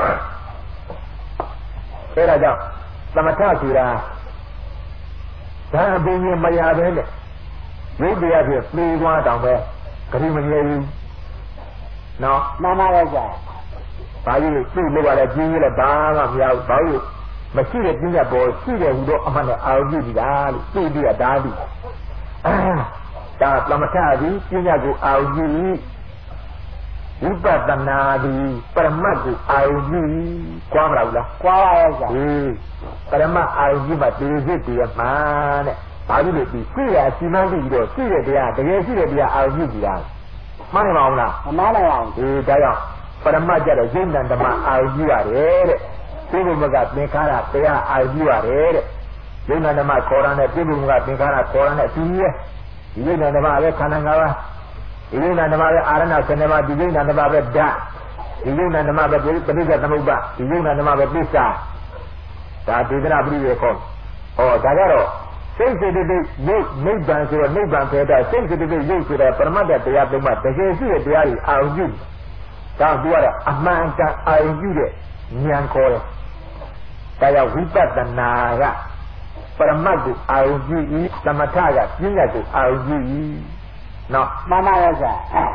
အဲဒါကြောင့်သမထဆိုတာဒါအပင်ကြီးမရပဲနဲ့ရုပ်တရားဖြစ်ပြေးသွားတောင်ပဲဂရိမငယ်ဘူးနော်မှန်ပါရဲ့ကြာဘာလို့လဲသူ့လိုပါလဲပြင်းရလဲဘာမှမရဘူးဘာလို့မရှိတဲ့ပြင်းရပေါ်ရှိတယ်ဟူတော့အမှန်နဲ့အာရုံပြုတာလို့သူ့တရားဒါလို့ဒါသမထသည်ပညာကိုအာရုံပြုဝိပဿနာသည်ပရမတ်ကိုအာရုံပြုကွာမလားလားကွာပါရဲ့ကြာဟေးပရမတ်အာရုံပြုမှတည်ဖြစ်တည်မှာတဲ့ဘာလို့လဲဒီရှိရအစီမံပြီးတော့ရှိတဲ့တရားတကယ်ရှိတဲ့တရားအာရုံပြုကြတာမှန်တယ်မဟုတ်လားမမှန်ပါဘူးဟေးဒါကြောင့်ပရမတ်ကြတော့ယုံတန်ဓမ္မအာရုံပြုရတယ်တဲ့သိဘုမကသင်္ခါရတရားအာရုံပြုရတယ်တဲ့ယုံနာဓမ္မခေါ်ရတဲ့ပြိပုမကသင်္ခါရခေါ်ရတဲ့အတူကြီးရဲ့ဒီယုံနာဓမ္မပဲခန္ဓာ၅ပါးဒီယုံနာဓမ္မပဲအာရဏဆယ်ပါးဒီယုံနာဓမ္မပဲဓာတ်ဒီယုံနာဓမ္မပဲပဋိစ္စသမုပ္ပါဒီယုံနာဓမ္မပဲပစ္စာဒါဒေသနာပရိယေခေါ်ဟောဒါကြတော့စိတ်စိတ်တိတ်ရုပ်နိဗ္ဗာန်ဆိုတော့နိဗ္ဗာန်ပဲတာစိတ်စိတ်တိတ်ရုပ်ဆိုတဲ့ပရမတ္တတရားသုံးပါးတကယ်ရှိတဲ့တရားတွေအာရုံပြုဒါသူကတော့အမှန်တန်အာရုံပြုတဲ့ဉာဏ်ခေါ်တယ်ဒါကြောင့်ဝိပဿနာကပရမတ်ကိုအာရုံပြု၏သမထကပညာကိုအာရုံပြု၏နော်မှန်ပါရဲ့ဆရာ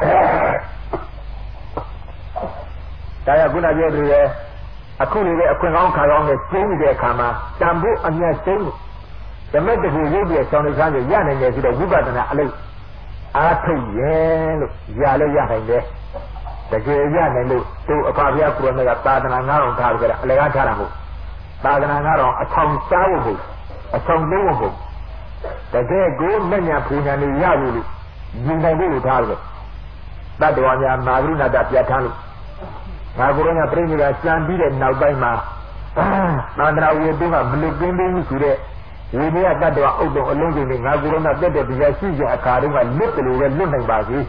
ဒါကြောင့်ခုနပြောသူရဲ့အခုနေတဲ့အခွင့်ကောင်းခါကောင်းနဲ့ကျင်းနေတဲ့အခါမှာတန်ဖို့အမြတ်ဆုံးဓမ္မတကူရုပ်ရဲ့ဆောင်းနေစားကိုရနိုင်တယ်ဆိုတော့ဝိပဿနာအလုပ်အားထုတ်ရဲ့လို့ရလို့ရနိုင်တယ်တကယ်ရနိုင်လို့သူအဖဘုရားကိုရမေကသာသနာငါးတော်ထားကြတာအလကားထားတာမဟုတ်သာသနာငါးတော်အထောင်စားဖို့မဟုတ်အဆောင်လုံးဖို့မဟုတ်တကယ်ကိုမညာပူညာနေရလို့လို့ယူနိုင်ဖို့လို့ထားတယ်တတ္တဝါများမာဂရုဏတာပြတ်ထားလို့ငါကိုရမေပြိဋိကစံပြီးတဲ့နောက်ပိုင်းမှာသန္တရာဝေတုကမလွတ်ကင်းသေးဘူးဆိုတဲ့ဝိနည်းတတ္တဝါအုပ်တော်အလုံးစုံနဲ့ငါကိုရမေတက်တဲ့တရားရှိတဲ့အခါတုန်းကလွတ်တယ်လို့ပဲလွတ်နိုင်ပါစေ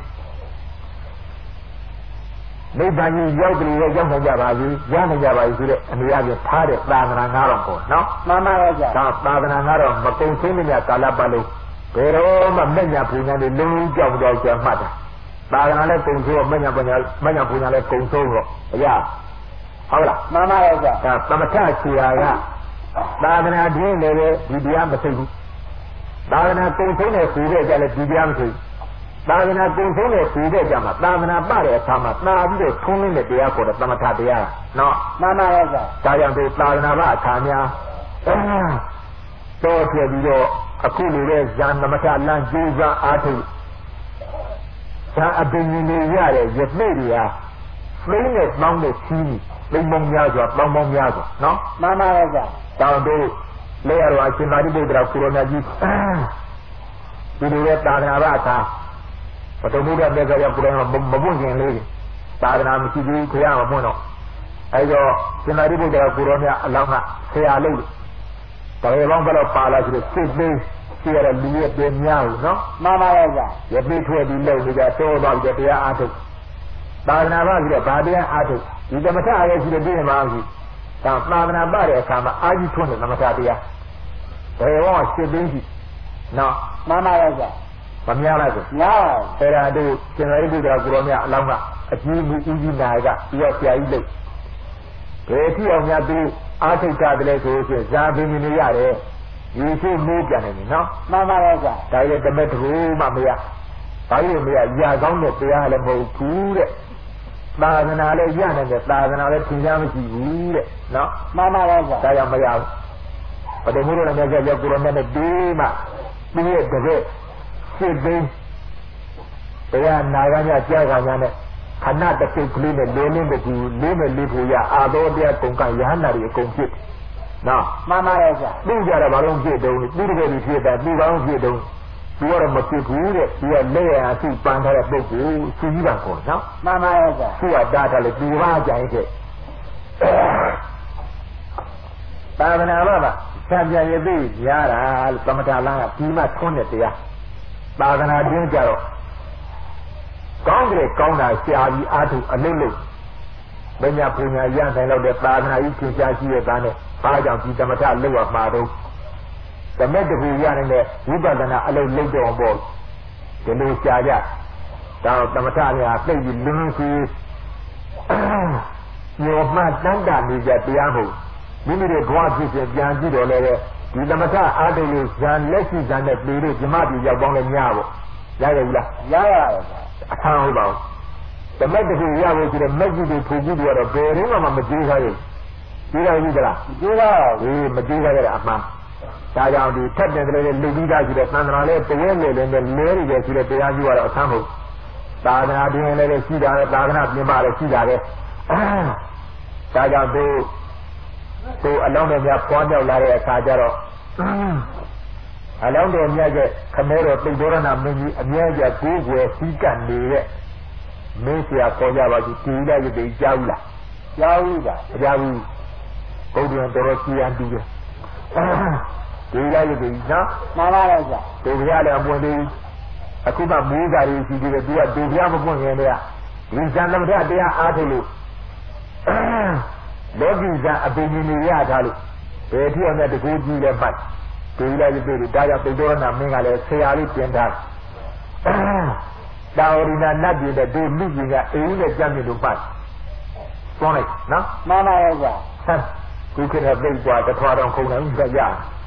နိဗ္ဗာန်ကြီးရောက်တယ်လို့ရောက်နိုင်ကြပါစေရနိုင်ကြပါစေဆိုတဲ့အမြဲတမ်းထားတဲ့သာသနာငါးတော်ပေါ့နော်မှန်ပါရဲ့ဗျာဒါသာသနာငါးတော်မကုံဆုံးတဲ့ကာလပတ်လုံးဘယ်တော့မှမညာပူညာတွေလုံးကြောက်ကြောက်ကြမှတ်တာသာသနာလည်းကုံဆုံးမညာပညာမညာပူညာလည်းကုံဆုံးတော့အရာဟုတ်လားမှန်ပါရဲ့ဗျာဒါသမထချီရာကသာသနာတွင်လည်းဒီတရားမသိဘူးသာသနာကုံဆုံးတဲ့ခူတဲ့ကြလည်းဒီတရားမသိဘူးသာသနာကုံဆုံးတဲ့ခူတဲ့ကြမှာသာသနာပတဲ့အခါမှာသာပြီးတော့ထုံးလင်းတဲ့တရားခေါ်တဲ့သမထတရားနော်မှန်ပါရဲ့ဗျာဒါကြောင့်ဒီသာသနာပအခါများတော့ပြပြီးတော့အခုလိုတဲ့ဇာသမထလမ်းကျိုးစားအားထုတ်ဇာအပင်ကြီးနေရတဲ့ရပိတွေဟာသိနဲ့တောင်းတဲ့ချီးလိမ္မောင်များစွာတောင်းပေါင်းများစွာနော်မှန်ပါရဲ့ဗျာတောင်းတို့လေရတော်အရှင်သာရိပုတ္တရာကိုရိုနာကြီးဒီလိုတဲ့သာသနာ့အခါပထမုဒ္ဒမေကရကိုရိုနာမပွင့်ခင်လေးသာသနာမရှိဘူးခရမပွင့်တော့အဲဒါရှင်သာရိပုတ္တရာကိုရိုနာအလောင်းကဆရာလို့တကယ်ကောင်းတော့ပါလာဆိုစစ်သေးရှိရတဲ့လူရဲ့ပြင်းများဘူးနော်မှန်ပါရဲ့ဗျာရပိထွေးပြီးလုံနေကြတော့တော့ကြတရားအားထုတ်သာသနာ့ဘာပြီးတော့ဗာတရားအားထုတ်ဒီသမထအားရရှိတဲ့ပြင်းမှာကြီးဒါသာသနာ့ဘာတဲ့အခါမှာအာကြီးထွန်းတဲ့သမထတရားဘယ်တော့စစ်သေးရှိနော်မှန်ပါရဲ့ဗျာမများလားဆိုများအဲ့ဒါတို့ရှင်သာရိပုတ္တရာကိုရောမြအလောင်းကအကြီးမှုဦးကြီးနာကပြီးတော့ဆရာကြီးလို့ဘယ်ထိအောင်များသူအားထုတ်ကြတယ်လဲဆိုရင်ဇာပင်နေရတယ်ဒီရှိမိုးပြန်နေပြီနော်မှန်ပါရဲ့ကွာဒါရဲ့တမက်တကူမှမရဘာလို့မရရာကောင်းတဲ့တရားလည်းမဟုတ်ဘူးတဲ့သာသနာလည်းရနိုင်တဲ့သာသနာလည်းသင်ကြားမရှိဘူးတဲ့နော်မှန်ပါရဲ့ကွာဒါကြောင့်မရဘူးပထမလို့လည်းကြက်ကိုရနဲ့ဒီမှသူ့ရဲ့တပည့်စစ်သိမ်းတရားနာဂညာကြားဂညာနဲ့ခဏတစ်စိတ်ကလေးနဲ့လေးလင်းတကူလေးနဲ့လေးဖို့ရအာတော်တရားကုန်ကရဟန္တာတွေအကုန်ဖြစ်နော်မှန်ပါရဲ့ဗျာသူကြတော့ဘာလို့ဖြစ်တုံးသူတကယ်ကြီးဖြစ်တာသူကောင်းဖြစ်တုံးသူကတော့မဖြစ်ဘူးတဲ့သူကလက်ရအစုပန်းထားတဲ့ပုဂ္ဂိုလ်သူကြီးပါကောနော်မှန်ပါရဲ့ဗျာသူကတားထားလို့သူဟာကြိုင်တဲ့သာသနာ့ဘာဆံပြန်ရသေးရတာလို့သမထလာကဒီမှထွန်းတဲ့တရားသာသနာတွင်းကြတော့ကောင်းတယ်ကောင်းတာရှားပြီးအားထုတ်အလုပ်လုပ်မညာပူညာရနိုင်တော့တဲ့သာသနာကြီးသင်ကြားရှိတဲ့သားနဲ့ဘာကြောင့်ဒီသမထလုပ်ရမှာတော့သမက်တကူရနိုင်တဲ့ဝိပဿနာအလုပ်လုပ်တော့ပေါ့ဒီလိုရှားကြဒါသမထများသိပြီးလင်းစီညောမှတန်းတာနေကြတရားမဟုတ်မိမိတို့ဘဝဖြစ်စဉ်ပြန်ကြည့်တော့လည်းဒီသမထအားထုတ်လို့ဇန်လက်ရှိဇန်နဲ့ပြေလို့ဓမ္မပြည်ရောက်ပေါင်းလည်းညပေါ့ရရဘူးလားရရပါဘူးအထမ်းဟုတ်ပါဘူးသမက်တခုရဖို့ဆိုတော့မက်ကြီးတွေဖူကြီးတွေကတော့ဘယ်တော့မှမကြည့်ခိုင်းဘူးကြည့်ရဘူးလားကြည့်ပါဘူးမကြည့်ရတဲ့အမှန်ဒါကြောင့်ဒီထက်တယ်ကလေးလူပြီးသားရှိတဲ့သံဃာလေးတဝဲလေလည်းလဲနေရရှိတဲ့တရားကြီးကတော့အထမ်းဟုတ်သာသနာတွင်လည်းရှိတာလေသာသနာပြင်ပါလည်းရှိတာလေဒါကြောင့်သူသူအလောင်းတော်များပွားမြောက်လာတဲ့အခါကျတော့အလောင်းတော်မြတ်ရဲ့ခမဲတော်ပိဋ္ဌောရဏမင်းကြီးအမြဲတမ်းကိုယ်ွယ်စီးကပ်နေတဲ့မင်းဆရာခေါ်ကြပါကြီးဒီလိုက်ရည်ကြားဘူးလားကြားဘူးပါကြားဘူးဘုရားတော်တော်ကြီးရန်တူတယ်ဒီလိုက်ရည်နော်မှန်ပါလားကြာဒီဘုရားလည်းအပွင့်သေးအခုမှမိုးစာရေးရှိသေးတယ်သူကဒီဘုရားမပွင့်ခင်တည်းကဒီဇန်သမထတရားအားထုတ်လို့လောကီဇန်အပင်ကြီးနေရထားလို့ဘယ်ထီအောင်နဲ့တကူကြီးလဲမှတ်ဒီလိုက်ရည်ဒါကြောင့်ပိဋ္ဌောရဏမင်းကလည်းဆရာလေးပြင်ထားတာဝရိနာနတ်ပြည်တဲ့ဒီလူကြီးကအိမ်နဲ့ကြမ်းမြလို့ပတ်သွားလိုက်နော်မှန်ပါရဲ့ကွာဟမ်ခုခေတ်ကသိกว่าတထွားတော့ခုံတယ်ဥစ္စာရ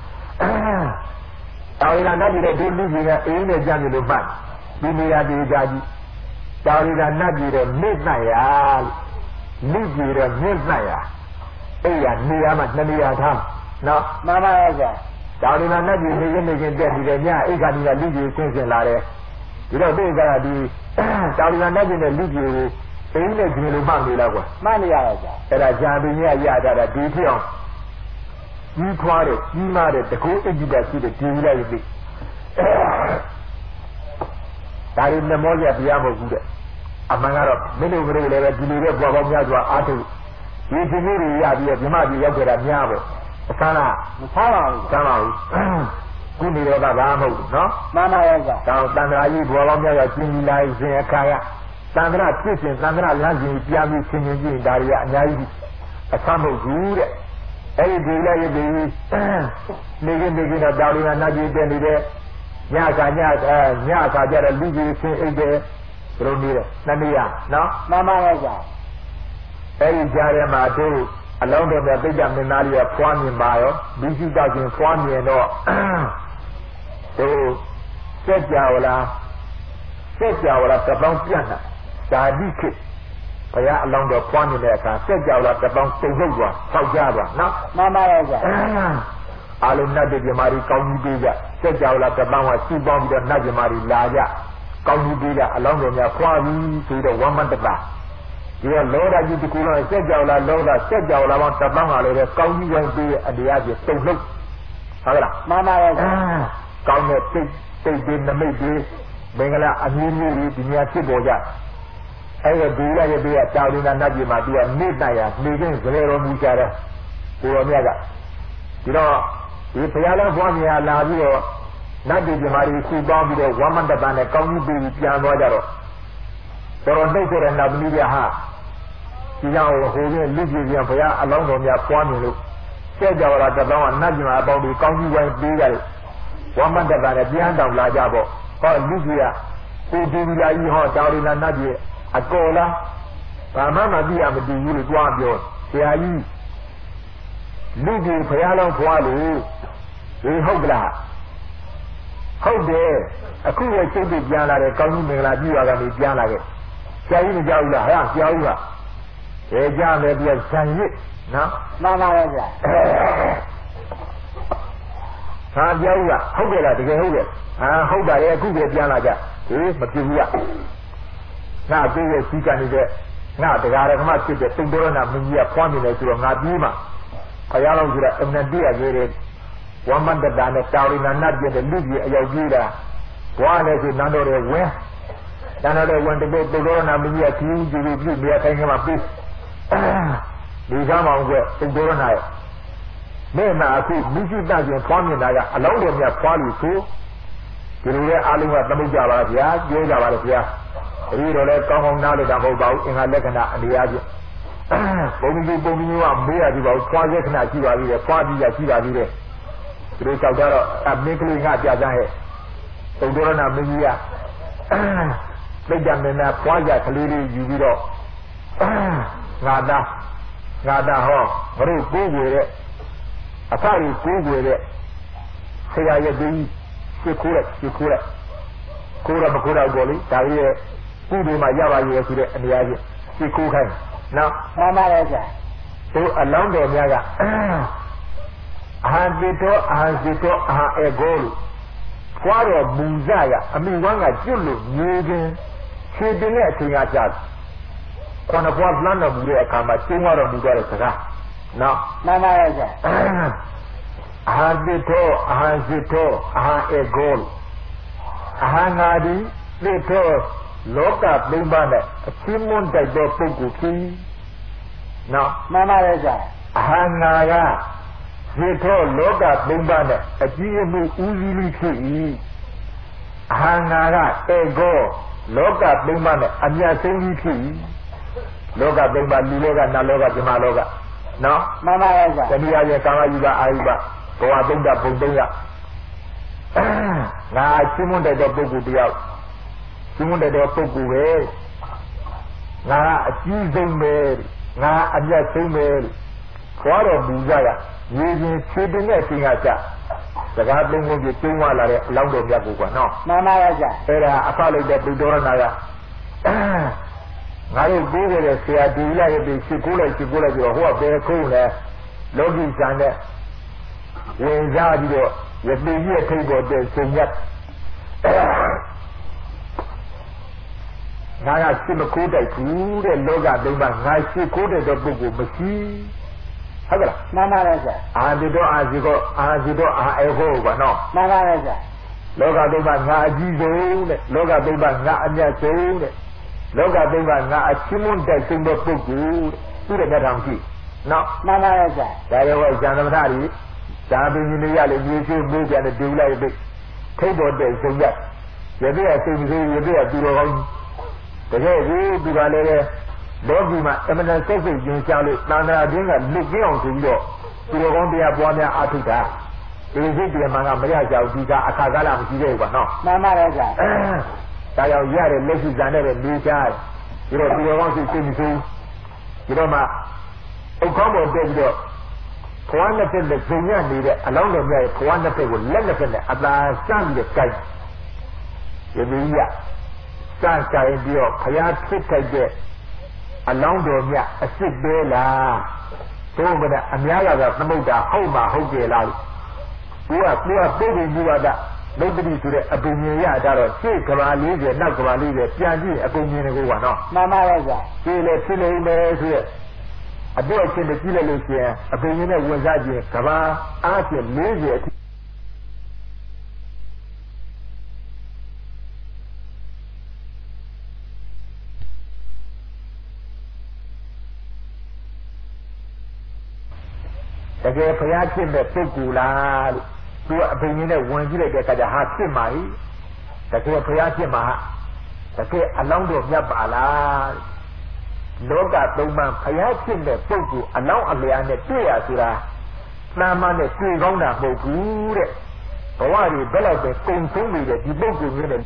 တာဝိလာနတ်ပြည်တဲ့ဒီလူကြီးကအေးနဲ့ကြမ်းပြီလို့မှတ်ဒီနေရာဒီကြာကြီးတာဝိလာနတ်ပြည်တဲ့မြင့်နိုင်ရလူကြီးတဲ့မြင့်နိုင်ရအဲ့ရနေရာမှာနှစ်နေရာထားနော်မှန်ပါရဲ့ကြာတာဝိလာနတ်ပြည်နေရနေချင်းတက်ပြီးတယ်ညအိတ်ခါကြီးကလူကြီးဆင်းဆင်းလာတယ်ဒီတော့ဒီကဒီတာဝိလာနတ်ပြည်တဲ့လူကြီးကိုအေးနဲ့ကြီးလို့မှတ်နေလားကွာမှတ်နေရရဲ့ကြာအဲ့ဒါဂျာပင်ကြီးရရတာဒီဖြစ်အောင်ကြီးထွားတဲ့ကြီးမားတဲ့တကူအကြည့်တာရှိတဲ့ဒီလိုက်ပြီဒါရီနမောရတရားမဟုတ်ဘူးတဲ့အမှန်ကတော့မင်းတို့ကလေးလည်းပဲဒီလိုပဲပွားပေါင်းများစွာအားထုတ်ဒီရှင်ကြီးတွေရပြီးတော့မြမကြီးရောက်ကြတာများပေါ့အခါလားမဆားပါဘူးဆားပါဘူးခုနေတော့ကဘာမဟုတ်ဘူးနော်မှန်ပါရဲ့ကွာတောင်တန်ត្រာကြီးပွားပေါင်းများစွာကျင်းပြီးလာရင်အခါရတန်ត្រာဖြစ်စဉ်တန်ត្រာလမ်းစဉ်ကြားပြီးဆင်ခြင်ကြည့်ဒါရီကအများကြီးအခါမဟုတ်ဘူးတဲ့အဲ့ဒီဒီလိုက်ရပြီးနေကနေကတော့တာဝိလာနတ်ပြည်တက်နေတဲ့ညခါညခါညခါကြတဲ့လူကြီးဆင်းအိတ်တယ်ဘယ်လိုနေလဲနှစ်နေရနော်မှန်ပါရဲ့ကြာအဲ့ဒီကြားထဲမှာတို့အလုံးတော်တဲ့ပိဋကမင်းသားကြီးကဖွားမြင်ပါရောလူရှိတောက်ချင်းဖွားမြင်တော့တို့စက်ကြဝလားစက်ကြဝလားတပေါင်းပြတ်တာဓာတိခေဘုရားအလောင်းတော်ဖွားနေတဲ့အခါစက်ကြောလာတပေါင်းတုံထုတ်သွားဆောက်ကြသွားနော်မှန်ပါရဲ့ကြာအာလုံးနတ်တွေပြမာရီကောင်းကြီးပေးကြစက်ကြောလာတပေါင်းကစီးပေါင်းပြီးတော့နတ်ပြမာရီလာကြကောင်းကြီးပေးကြအလောင်းတော်များဖွားပြီးဆိုတော့ဝမ်းမတ္တတာဒီတော့လောဒကြီးတကူလုံးစက်ကြောလာလောဒစက်ကြောလာပေါင်းတပေါင်းကလည်းကောင်းကြီးဝိုင်းပေးအတရားကြီးတုံထုတ်ဟုတ်လားမှန်ပါရဲ့ကြာကောင်းတဲ့စိတ်စိတ်တွေနမိတ်တွေမင်္ဂလာအမျိုးမျိုးတွေဒီများဖြစ်ပေါ်ကြအဲ့ဒါဒီရရဲ့ပြတာဝိလာနတ်ပြည်မှာသူကနေတရားနေချင်းကြရေတော်မူကြတယ်ကိုတော်မြတ်ကဒီတော့ဒီဘုရားတော်ဘွားမြာလာပြီးတော့နတ်ပြည်မှာဒီစုပေါင်းပြီးတော့ဝမန္တပန်နဲ့ကောင်းကြီးပြီးပြန်သွားကြတော့တော်တော်နှိမ့်ဆိုတဲ့နတ်ပြည်ကဟာဒီကြောင့်ဟိုကြီးလူကြီးပြန်ဘုရားအလောင်းတော်များပွားမြင်လို့ကျက်ကြလာတဲ့တောင်းကနတ်ပြည်မှာအပေါင်းဒီကောင်းကြီးဝိုင်းပေးကြတယ်ဝမန္တပန်နဲ့ပြန်တောင်လာကြပေါ့ဟောလူကြီးကကိုဒီဝိလာကြီးဟောတာဝိလာနတ်ပြည်အကောလားဘာမှမသိရမသိဘူးလို့ကြွားပြောဆရာကြီးလူကြီးဘုရားလုံးဖွားလို့ဒီဟုတ်ကလားဟုတ်တယ်အခုရစိတ်ပြပြန်လာတယ်ကောင်းကြီးမင်္ဂလာပြုရကနေပြန်လာခဲ့ဆရာကြီးမကြောက်ဘူးလားဟာဆရာကြီးကဒေကြမယ်ပြဇန်ရစ်နော်မှန်ပါရဲ့ဗျာဟာပြောဦးကဟုတ်တယ်လားတကယ်ဟုတ်တယ်ဟာဟုတ်ပါရဲ့အခုပဲပြန်လာကြဟေးမဖြစ်ဘူးကငါပြေးရဲ့စီကနေတဲ့ငါတရားရကမဖြစ်တဲ့တုံတော်နာမင်းကြီးကဖွားနေတယ်ဆိုတော့ငါပြေးမှာခရအောင်ဆိုတော့အမနတိရကြီးတဲ့ဝမန္တတာနဲ့တာဝိနာနတ်ပြတဲ့လူကြီးအယောက်ကြီးတာဘွားလည်းဆိုနန်းတော်ရဲ့ဝင်းနန်းတော်ရဲ့ဝင်းတဲ့တုံတော်နာမင်းကြီးကခီးကြည့်ပြီးပြည့်နေခိုင်းကမှပြေးဒီကမောင်ကတုံတော်နာရဲ့မဲ့နာအခုမိရှိတကျင်ဖွားမြင်တာကအလုံးတော်မြတ်ဖွားလို့ဆိုဒီလိုလဲအားလုံးကသမုတ်ကြပါဗျာပြောကြပါလေဗျာဒီတော့လဲကောင်းကောင်းနားလို့တာမဟုတ်ပါဘူးအင်္ဂါလက္ခဏာအနေအားဖြင့်ပုံကြီးပုံကြီးကမေးရပြီပါဘူးဖွားရခဏရှိပါသေးတယ်ဖွားပြီးရရှိပါသေးတယ်ဒီလိုကြောက်ကြတော့အမင်းကလေးကကြာကြဟဲ့တုံတော်နာမင်းကြီးကလက်ကြမင်းနဲ့ဖွားရကလေးလေးယူပြီးတော့ငါသားငါသားဟောမတို့ကိုးွယ်တဲ့အဖကြီးကိုးွယ်တဲ့ဆရာရဲ့ဒီရှစ်ခိုးလိုက်ရှစ်ခိုးလိုက်ကိုရမကိုရတော့လေဒါကြီးရဲ့ကုသိုလ်မှာရပါရဲ့ဆိုတဲ့အနေအချင်းရှစ်ခိုးခိုင်းနော်မှန်ပါရဲ့ဆရာသူအလောင်းတော်များကအာဟံတိတောအာဟံစိတောအာဟံအေဂောလို့ခွာတော်မူဇရအမိဝမ်းကကျွတ်လို့မြေခြင်းခြေတင်တဲ့အချိန်ကကြာခေါင်းပွားလမ်းတော်မူတဲ့အခါမှာကျင်းသွားတော်မူသွားတဲ့စကားနော်မှန်ပါရဲ့ဆရာအာဟံတိတောအာဟံစိတောအာဟံအေဂောလို့အာဟံငါဒီသိသောလောကသုံးပါးနဲ့အချင်းမွန်းတိုက်သောပုဂ္ဂိုလ်ဖြစ်နော်မှန်ပါရဲ့ဆရာအာဟံငါကသိသောလောကသုံးပါးနဲ့အကြည့်အမှုဦးစီးလိဖြစ်၏အာဟံငါကအေဂောလောကသုံးပါးနဲ့အမြတ်ဆုံးကြီးဖြစ်၏လောကသုံးပါးလူလောကနတ်လောကဇမလောကနော်မှန်ပါရဲ့ဆရာတတိယရဲ့ကာမယူပါအာယူပါဘဝသုံးတာပုံသုံးရငါချင်းမွန်းတဲ့ပုဂ္ဂိုလ်တယောက်ချင်းမွန်းတဲ့ပုဂ္ဂိုလ်ပဲငါအကြီးဆုံးပဲငါအမြတ်ဆုံးပဲခေါ်တော့ဘူးကြရရေရင်ခြေတင်နဲ့သင်္ကချစကားသုံးခုပြကျုံးသွားလာတဲ့အလောင်းတော်မြတ်ကိုကွာနော်မှန်ပါရဲ့ဗျာအဲ့ဒါအဖလိုက်တဲ့ပုဒ္ဒေါရနာကငါတို့ကိုးခဲ့တဲ့ဆရာဒီရရဲ့ပြီးရှစ်ကိုးလိုက်ရှစ်ကိုးလိုက်ပြီးတော့ဟိုကဘယ်ခုံးလဲလောကီဇာနဲ့ဝင်စားပြီးတော့ရပေကြီးရဲ့ထိပ်ပေါ်တဲ့ရှင်မြတ်ငါကရှစ်မခိုးတိုက်ဘူးတဲ့လောကသုံးပါငါရှစ်ခိုးတဲ့ပုဂ္ဂိုလ်မရှိဟုတ်ကလားမှန်ပါရဲ့ဗျာအာဒီတော့အာဒီတော့အာဒီတော့အာအေဟောကွာနော်မှန်ပါရဲ့ဗျာလောကသုံးပါငါအကြီးဆုံးတဲ့လောကသုံးပါငါအမြတ်ဆုံးတဲ့လောကသုံးပါငါအချင်းမွန်းတိုက်ဆုံးတဲ့ပုဂ္ဂိုလ်သူ့ရဲ့မျက်ထောင်ကြည့်နော်မှန်ပါရဲ့ဗျာဒါရောဇာသမထကြီးဇာပင်ကြီးနေရလေမြေချိုးမိုးပြန်တဲ့ဒူလိုက်ပြီထိတ်တော်တဲ့ဆုံးရရပြည့်အစိမ်ဆိုရပြည့်သူတော်ကောင်းတကယ်ကိုသူကလည်းလောကီမှာအမှန်တန်စိတ်စိတ်ရင်ရှားလို့တဏှာတွင်းကလွတ်ကင်းအောင်ဆိုပြီးတော့သူတော်ကောင်းတရားပွားများအားထုတ်တာဒီစိတ်တရားမှန်ကမရကြဘူးဒီကအခါကာလမရှိသေးဘူးကွာနော်မှန်ပါရဲ့ဗျာဒါကြောင့်ရတဲ့လက်ရှိဇာနဲ့ပဲနေကြတယ်ဒီတော့သူတော်ကောင်းစိတ်စိတ်မဆိုးဒီတော့မှအုတ်ကောင်းပေါ်တက်ပြီးတော့ဘဝနှစ်ဖက်နဲ့ဇုံရနေတဲ့အလောင်းတော်မြတ်ရဲ့ဘဝနှစ်ဖက်ကိုလက်နှစ်ဖက်နဲ့အသာစမ်းပြီးတော့ကြိုက်ရပြီရစမ်းကြိုင်ပြီးတော့ဘုရားဖြစ်ထိုက်တဲ့အလောင်းတော်မြတ်အစ်စ်ပဲလားသို့မဟုတ်အများကသမုဒ္ဒါဟုတ်မှာဟုတ်ကြလားကိုကကိုကပြည်ပြည်ကြီးပါကဒုတိယဆိုတဲ့အပင်မြင်ရတာတော့ရှေ့ကဘာလေးတွေနောက်ကဘာလေးတွေပြန်ကြည့်အကုန်မြင်နေကိုကနော်မှန်ပါရဲ့ဗျာရှေ့လေဖြစ်နေမယ်ဆိုရက်အတွက်အချင်းတကြည့်လိုက်လို့ရှိရင်အပင်ကြီးနဲ့ဝင်စားခြင်းကဘာအားဖြင့်လေးဆယ်အထိတကယ်ဘုရားဖြစ်တဲ့ပုဂ္ဂိုလ်လားလို့သူကအပင်ကြီးနဲ့ဝင်ကြည့်လိုက်တဲ့အခါကျဟာဖြစ်မှာ ਈ တကယ်ဘုရားဖြစ်မှာတကယ်အလောင်းတော်မြတ်ပါလားလောကသုံးပါးဘုရားဖြစ်တဲ့ပုဂ္ဂိုလ်အလောင်းအလျာနဲ့တွေ့ရဆိုတာနာမနဲ့တွေ့ကောင်းတာမဟုတ်ဘူးတဲ့ဘဝတွေဘယ်လောက်ပဲကုန်ဆုံးနေတဲ့ဒီပုဂ္ဂိုလ်မျိုးနဲ့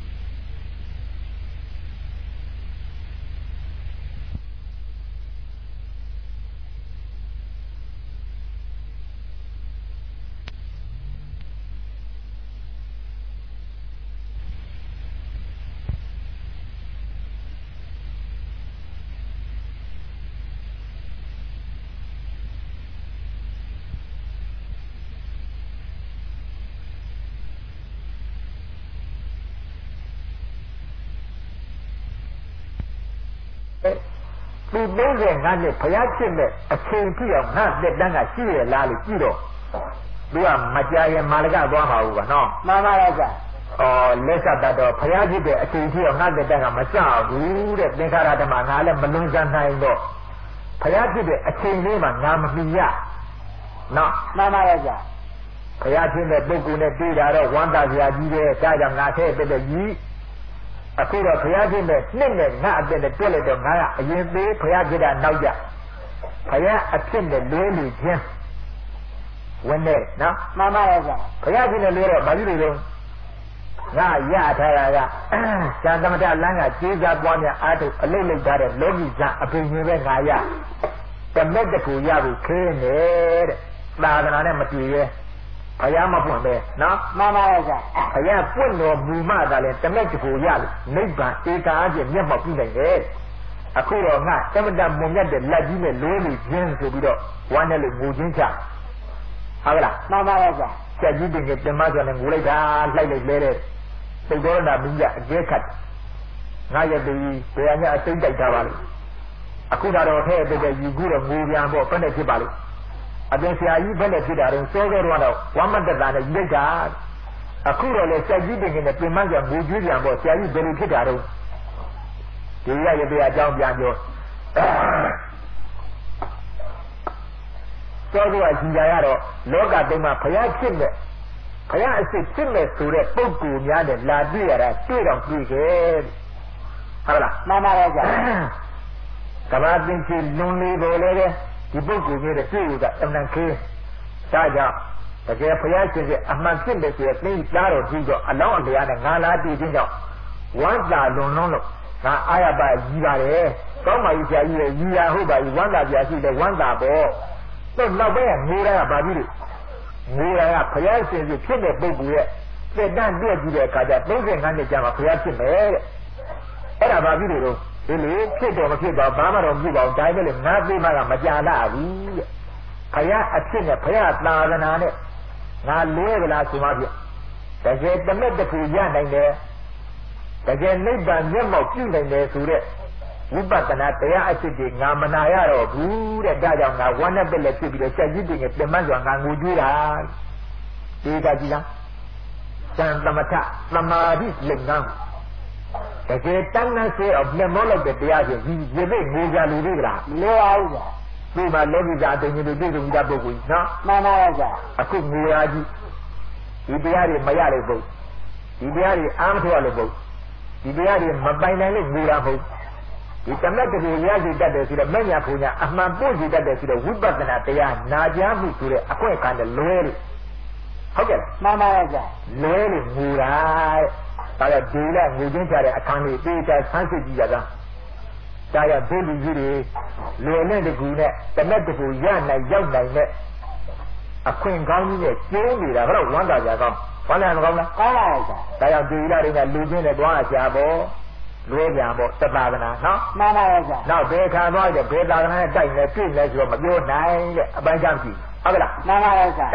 ဒီသုံးဆယ်ငါးနှစ်ဘုရားဖြစ်မဲ့အချိန်ပြည့်အောင်ငါတက်တန်းကရှိရလားလို့ကြည့်တော့သူကမကြရင်မာလကသွားမှာဘူးကနော်မှန်ပါရဲ့ဗျာအော်လက်ဆက်တတ်တော့ဘုရားဖြစ်တဲ့အချိန်ပြည့်အောင်ငါတက်တန်းကမကြဘူးတဲ့သင်္ခါရဓမ္မငါလည်းမလွန်ဆန်းနိုင်တော့ဘုရားဖြစ်တဲ့အချိန်လေးမှာငါမပြီးရနော်မှန်ပါရဲ့ဗျာဘုရားဖြစ်တဲ့ပုဂ္ဂိုလ်နဲ့တွေ့တာတော့ဝမ်းသာစရာကြီးပဲဒါကြောင့်ငါထဲ့တဲ့ကြီးအခုတော့ဘုရားဖြစ်တဲ့နှစ်နဲ့ငါအပြည့်နဲ့တွက်လိုက်တော့ငါကအရင်သေးဘုရားဖြစ်တာနောက်ကြဘုရားအဖြစ်နဲ့လွဲလူချင်းဝင်နေနော်မှန်ပါရဲ့ဗျာဘုရားဖြစ်နဲ့လွဲတော့ဘာဖြစ်လို့လဲငါရထားတာကဇာသမထလမ်းကကျေးဇာပွားများအားထုတ်အလိမ့်လိမ့်ထားတဲ့လောကီဇာအပင်ကြီးပဲငါရတမက်တကူရဖို့ခင်းနေတဲ့သာသနာနဲ့မတွေ့ရဲဘုရားမပွင့်ပဲနော်မှန်ပါရဲ့ဗျာဘုရားပွင့်တော်မူမှသာလဲတမက်တကူရလို့နိဗ္ဗာန်ဧကာအကျင့်မျက်မှောက်ပြုနိုင်တယ်အခုတော့ငါတမတမုံမြတ်တဲ့လက်ကြီးနဲ့လွဲလို့ခြင်းဆိုပြီးတော့ဝမ်းနဲ့လို့ငိုချင်းချဟုတ်ကလားမှန်ပါရဲ့ဗျာချက်ကြီးတင်ကတင်မဆိုနဲ့ငိုလိုက်တာလိုက်လိုက်လဲတဲ့သိတော်နာမင်းကြီးအကျဲခတ်ငါရဲ့တည်းဘယ်အညာအသိတိုက်တာပါလို့အခုတော့ထဲတဲ့ယူကူတော့ငိုပြန်ပေါ့ဘယ်နဲ့ဖြစ်ပါလို့အပြင်ဆရာကြီးဘယ်နဲ့ဖြစ်တာတော့စောစောတော့ဝမ်းမတ္တတာနဲ့ရိတ်တာအခုတော့လေချက်ကြီးတင်ကတင်မဆိုငိုကြွေးပြန်ပေါ့ဆရာကြီးဘယ်လိုဖြစ်တာတော့ဒီရရဲ့တရားအကြောင်းပြန်ပြောစောစောအရှင်ရတော့လောကတုံးမှာဘုရားဖြစ်မဲ့ဘုရားအစစ်ဖြစ်မဲ့ဆိုတဲ့ပုဂ္ဂိုလ်များနဲ့လာတွေ့ရတာတွေ့တော့တွေ့ခဲ့ဟုတ်လားမှန်ပါရဲ့ဗျာကဘာသင်္ချီလွန်လေးပေါ်လေဒီပုဂ္ဂိုလ်ကြီးတဲ့တွေ့ရတာအမှန်ခေဒါကြောင့်တကယ်ဘုရားရှင်ကအမှန်ဖြစ်တဲ့ဆိုရသိသားတော်ကြီးတော့အလောင်းအလျားနဲ့ငါလာတွေ့ခြင်းကြောင့်ဝမ်းသာလွန်လွန်းလို့ငါအာရပါကြီးပါတယ်ကောင်းပါပြီဆရာကြီးရဲ့ကြီးရဟုတ်ပါပြီဝမ်းသာပြရှိတယ်ဝမ်းသာပေါ့တော့နောက်ပဲငိုရတာဘာဖြစ်လို့ငိုရတာဘုရားရှင်ကြီးဖြစ်တဲ့ပုဂ္ဂိုလ်ရဲ့စိတ်တန်းပြည့်ကြည့်တဲ့အခါကျသုံး၅နှစ်ကြာမှဘုရားဖြစ်မယ်တဲ့အဲ့ဒါဘာဖြစ်လို့တော့ဒီလေဖြစ်တော့မဖြစ်တော့ဘာမှတော့မဖြစ်ပါဘူးဒါပေမဲ့ငါသိမှကမကြာလာဘူးတဲ့ဘုရားအဖြစ်နဲ့ဘုရားသာသနာနဲ့ငါလဲကြလားဆိုမှပြတကယ်တမက်တခုရနိုင်တယ်တကယ်နိဗ္ဗာန်မျက်မှောက်ပြုနိုင်တယ်ဆိုတဲ့ဝိပဿနာတရားအစစ်တွေငါမနာရတော့ဘူးတဲ့ဒါကြောင့်ငါဝမ်းနဲ့ပက်လက်ဖြစ်ပြီးတော့စက်ကြီးတင်နဲ့ပြန်မစွာငါငိုကြွေးတာဒီကကြည့်လားသံသမထသမာဓိလုံငန်းတကယ်တန်းနဲ့ဆေးအောင်မျက်မှောက်လိုက်တဲ့တရားဆိုဒီရေမိတ်ငိုကြလူတွေကလားမလိုပါဘူးဗျာဒီမှာလောကီသာအတင်ကြီးတွေပြည်သူကြပုဂ္ဂိုလ်နော်မှန်ပါရဲ့ဗျာအခုငိုရကြီးဒီတရားတွေမရလို့ပုတ်ဒီတရားတွေအားမထုတ်ရလို့ပုတ်ဒီတရားတွေမပိုင်နိုင်လို့ငိုတာပုတ်ဒီတမက်တကူရရှိတတ်တယ်ဆိုတော့မညာပူညာအမှန်ပို့ရှိတတ်တယ်ဆိုတော့ဝိပဿနာတရားနာကြားမှုဆိုတဲ့အခွင့်အခါနဲ့လွဲလို့ဟုတ်ကဲ့မှန်ပါရဲ့ဗျာလွဲလို့ငိုတာဒါကြောင့်ဒီလက်ငိုချင်းချတဲ့အခန်းလေးတေးချဆန်းစစ်ကြည့်ကြတာဒါကြောင့်ဒုလူကြီးတွေလွယ်နဲ့တကူနဲ့တမက်တကူရနိုင်ရောက်နိုင်တဲ့အခွင့်ကောင်းကြီးနဲ့ကျင်းနေတာကတော့ဝမ်းသာကြကောင်းဝမ်းသာမကောင်းလားကောင်းပါရဲ့ဗျာဒါကြောင့်ဒီလက်တွေကလူချင်းနဲ့တွားချပေါ်လွဲကြပေါ့သဘာဝနာနော်မှန်ပါရဲ့ဗျာနောက်ဘယ်ခါသွားကြဘယ်သာသနာနဲ့တိုက်နေပြည့်နေဆိုတော့မပြောနိုင်တဲ့အပိုင်းကြောင့်ကြည့်ဟုတ်ကလားမှန်ပါရဲ့ဗျာ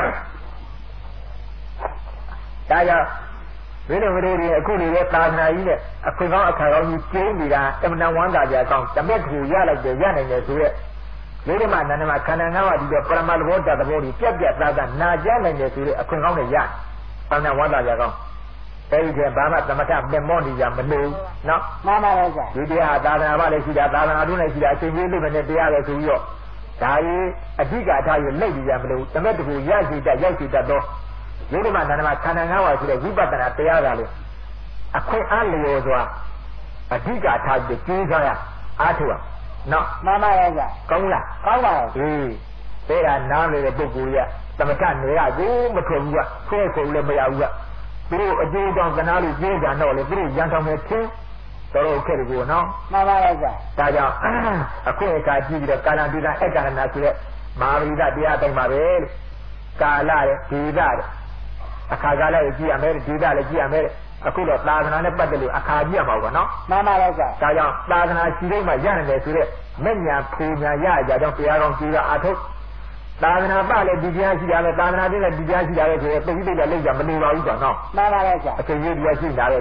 ဒါကြောင့်ဘယ်လိုဘယ်လိုဒီအခုနေတဲ့သာသနာကြီးနဲ့အခွင့်ကောင်းအခါကောင်းကြီးကျင်းနေတာအမှန်ဝမ်းသာကြအောင်တမက်ကူရလိုက်တယ်ရနိုင်တယ်ဆိုရက်လေးဓမ္မနန္ဒမခန္ဓာငါးပါးဒီတော့ပရမတ်ဘောဓာတ်သဘောကြီးပြက်ပြက်သားသားနာကြနိုင်တယ်ဆိုတဲ့အခွင့်ကောင်းနဲ့ရအမှန်ဝမ်းသာကြအောင်အဲဒီကဘာမှသမထမျက်မှောက်နေကြမလို့နော်မှန်ပါရဲ့ဗျာဒီတရားသာသနာ့ဘာလဲရှိတာသာသနာ့တွင်းနဲ့ရှိတာအချိန်ကြီးလို့ပဲနဲ့တရားပဲဆိုပြီးတော့ဒါကြီးအဓိကထားရလိုက်ကြမလို့တမက်တကူရရှိတတ်ရောက်ရှိတတ်တော့ယုဒ္ဓမနန္ဒမခန္ဓာငါးပါးဆိုတဲ့ဝိပဿနာတရားကလည်းအခွင့်အားလျော်စွာအဓိကထားပြီးကျင်းစားရအားထုတ်ရနော်မှန်ပါရဲ့ဗျာကောင်းလားကောင်းပါရဲ့ဟေးဒါကနားနေတဲ့ပုဂ္ဂိုလ်ရဲ့သမထနေရကိုမထွက်ဘူးကဆွဲခုံလည်းမရဘူးကသူတို့အကျိုးကြောင့်ကနာလို့ကျင်းကြတော့လေသူတို့ရန်ဆောင်နေချင်းတော်တော်ခက်တယ်ကိုနော်မှန်ပါရဲ့ဗျာဒါကြောင့်အခွင့်အခါကြည့်ပြီးတော့ကာလတိကအက္ခဏနာဆိုတဲ့မဟာဝိဒတရားတိုင်းပါပဲလို့ကာလရဲ့ဒီကတဲ့အခါကာလရဲ့ကြည့်ရမယ်ဒီကလည်းကြည့်ရမယ်အခုတော့သာသနာနဲ့ပတ်သက်လို့အခါကြည့်ရမှာပေါ့နော်မှန်ပါရဲ့ဗျာဒါကြောင့်သာသနာရှိတိုင်းမှာရနိုင်တယ်ဆိုတဲ့မဉ္ဇဏ်ပူညာရကြကြောင့်တရားတော်ကြည့်ရအထုတ်သာသနာပလည်းဒီတရားရှိတာပဲသာသနာတည်းလည်းဒီတရားရှိတာပဲဆိုတော့တိတ်တိတ်လည်းလောက်ကြမနေပါဘူးကွာနော်မှန်ပါရဲ့ဗျာအချိန်ကြီးတရားရှိတာပဲ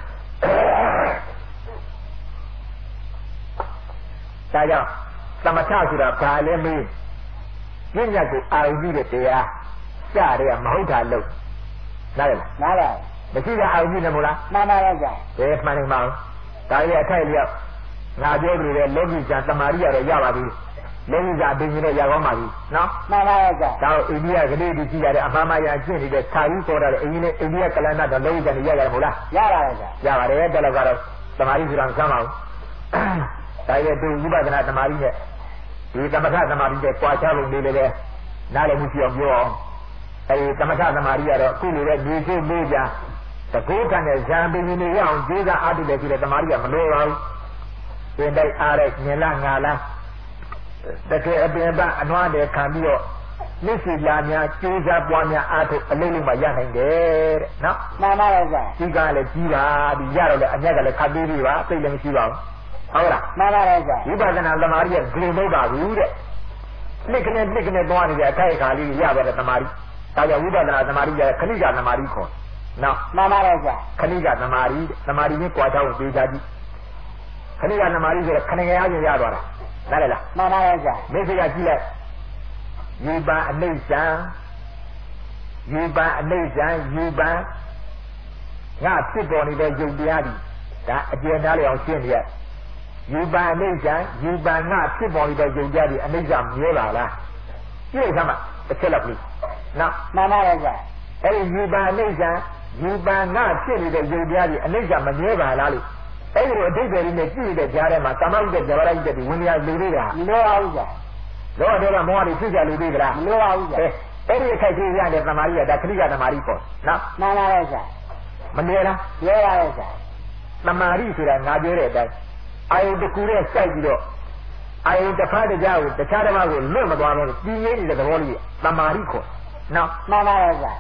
ဒါကြောင့်သမထဆိုတာဘာလဲမေးဉာဏ်ကိုအာရုံပြုတဲ့တရားစတဲ့မဟုတ်တာလို့နားရလားနားပါမရှိတာအာရုံပြုနေမို့လားမှန်ပါရဲ့ဗျာဘယ်မှန်နေမှာဒါရဲ့အထိုက်လျောက်ငါပြောပြတဲ့လောကီကျန်တမာရိရတော့ရပါပြီလောကီကျအတင်းကြီးနဲ့ရကောင်းပါပြီနော်မှန်ပါရဲ့ဗျာဒါအိန္ဒိယကလေးဒီရှိရတဲ့အမှားမှန်ရကျင့်နေတဲ့ခြာကြီးပေါ်တာလေအင်းနဲ့အိန္ဒိယကလနာတော့လောကီကျန်ရရတယ်မို့လားရပါတယ်ဗျာရပါတယ်တော်တော်ကတော့တမာရိဆိုတာမဆမ်းပါဘူးဒါရဲ့သူဝိပဿနာတမာရိနဲ့ဒီသမထသမာဓိနဲ့ကြွားချလို့နေလေတဲ့နားလည်းမရှိအောင်ပြောအောင်အဲဒီသမထသမာဓိကတော့အခုနေတဲ့ဒီချိုးလေးကြတကိုးခံတဲ့ဇံပင်ကြီးတွေရအောင်ကျေးဇူးအားထုတ်တယ်ဆိုတဲ့သမာဓိကမလိုပါဘူးသင်တိုက်အားတဲ့ညင်လားငါလားတကယ်အပင်ပအနွားတွေခံပြီးတော့မြစ်စီလာများကျေးဇူးပွားများအားထုတ်အလေးလေးမှရနိုင်တယ်တဲ့နော်မှန်ပါရဲ့ဗျာဒီကလည်းကြီးပါဒီရတော့လေအမြက်ကလည်းခတ်သေးသေးပါစိတ်လည်းမရှိပါဘူးဟုတ်လားမှန်ပါရဲ့ဗျာဝိပဿနာသမာဓိရဲ့ဂရုမဟုတ်ပါဘူးတဲ့နှစ်ကနေနှစ်ကနေသွားနေတဲ့အခိုက်အခါလေးရပါတယ်သမာဓိဒါကြောင့်ဝိပဿနာသမာဓိရဲ့ခဏိကသမာဓိခေါ်နော်မှန်ပါရဲ့ဗျာခဏိကသမာဓိသမာဓိနဲ့ကြွားချောင်းပေးချကြည့်ခဏိကသမာဓိဆိုတော့ခဏငယ်အားဖြင့်ရသွားတာနားလည်လားမှန်ပါရဲ့ဗျာမိစ္ဆာကြည့်လိုက်ယူပန်အနိစ္စံယူပန်အနိစ္စံယူပန်ငါဖြစ်ပေါ်နေတဲ့ယုတ်တရားဒီဒါအကျဉ်းသားလေးအောင်ရှင်းနေရယူပန်အနိစ္စံယူပန်ငါဖြစ်ပေါ်နေတဲ့ယုတ်တရားဒီအနိစ္စမြဲပါလားကြည့်လိုက်စမ်းပါတစ်ချက်လောက်ပြီနော်မှန်ပါရဲ့ဗျာအဲ့ဒီယူပန်အနိစ္စံယူပန်ငါဖြစ်နေတဲ့ယုတ်တရားဒီအနိစ္စမမြဲပါလားလို့အဲ့ဒီလိုအတိတ်တွေနဲ့ကြည့်တဲ့ကြားထဲမှာကာမဥဒ္ဒေဇဝရဥဒ္ဒေဒီဝင်ရလူသေးတာမလိုပါဘူးဗျာလောကထဲမှာမောဟတွေဖြစ်ကြလူသေးကြလားမလိုပါဘူးဗျာအဲ့ဒီအခိုက်ကြီးရတဲ့သမာဓိကဒါခရိကသမာဓိပေါ့နော်မှန်ပါရဲ့ဗျာမမြဲလားမြဲပါရဲ့ဗျာသမာဓိဆိုတာငါပြောတဲ့အတိုင်းအာယုတစ်ခုနဲ့စိုက်ပြီးတော့အာယုတစ်ဖက်တစ်ကြားကိုတခြားတစ်ပါးကိုလွတ်မသွားတော့ပြင်းရင်းနေတဲ့သဘောလေးသမာဓိခေါ်နော်မှန်ပါရဲ့ဗျာ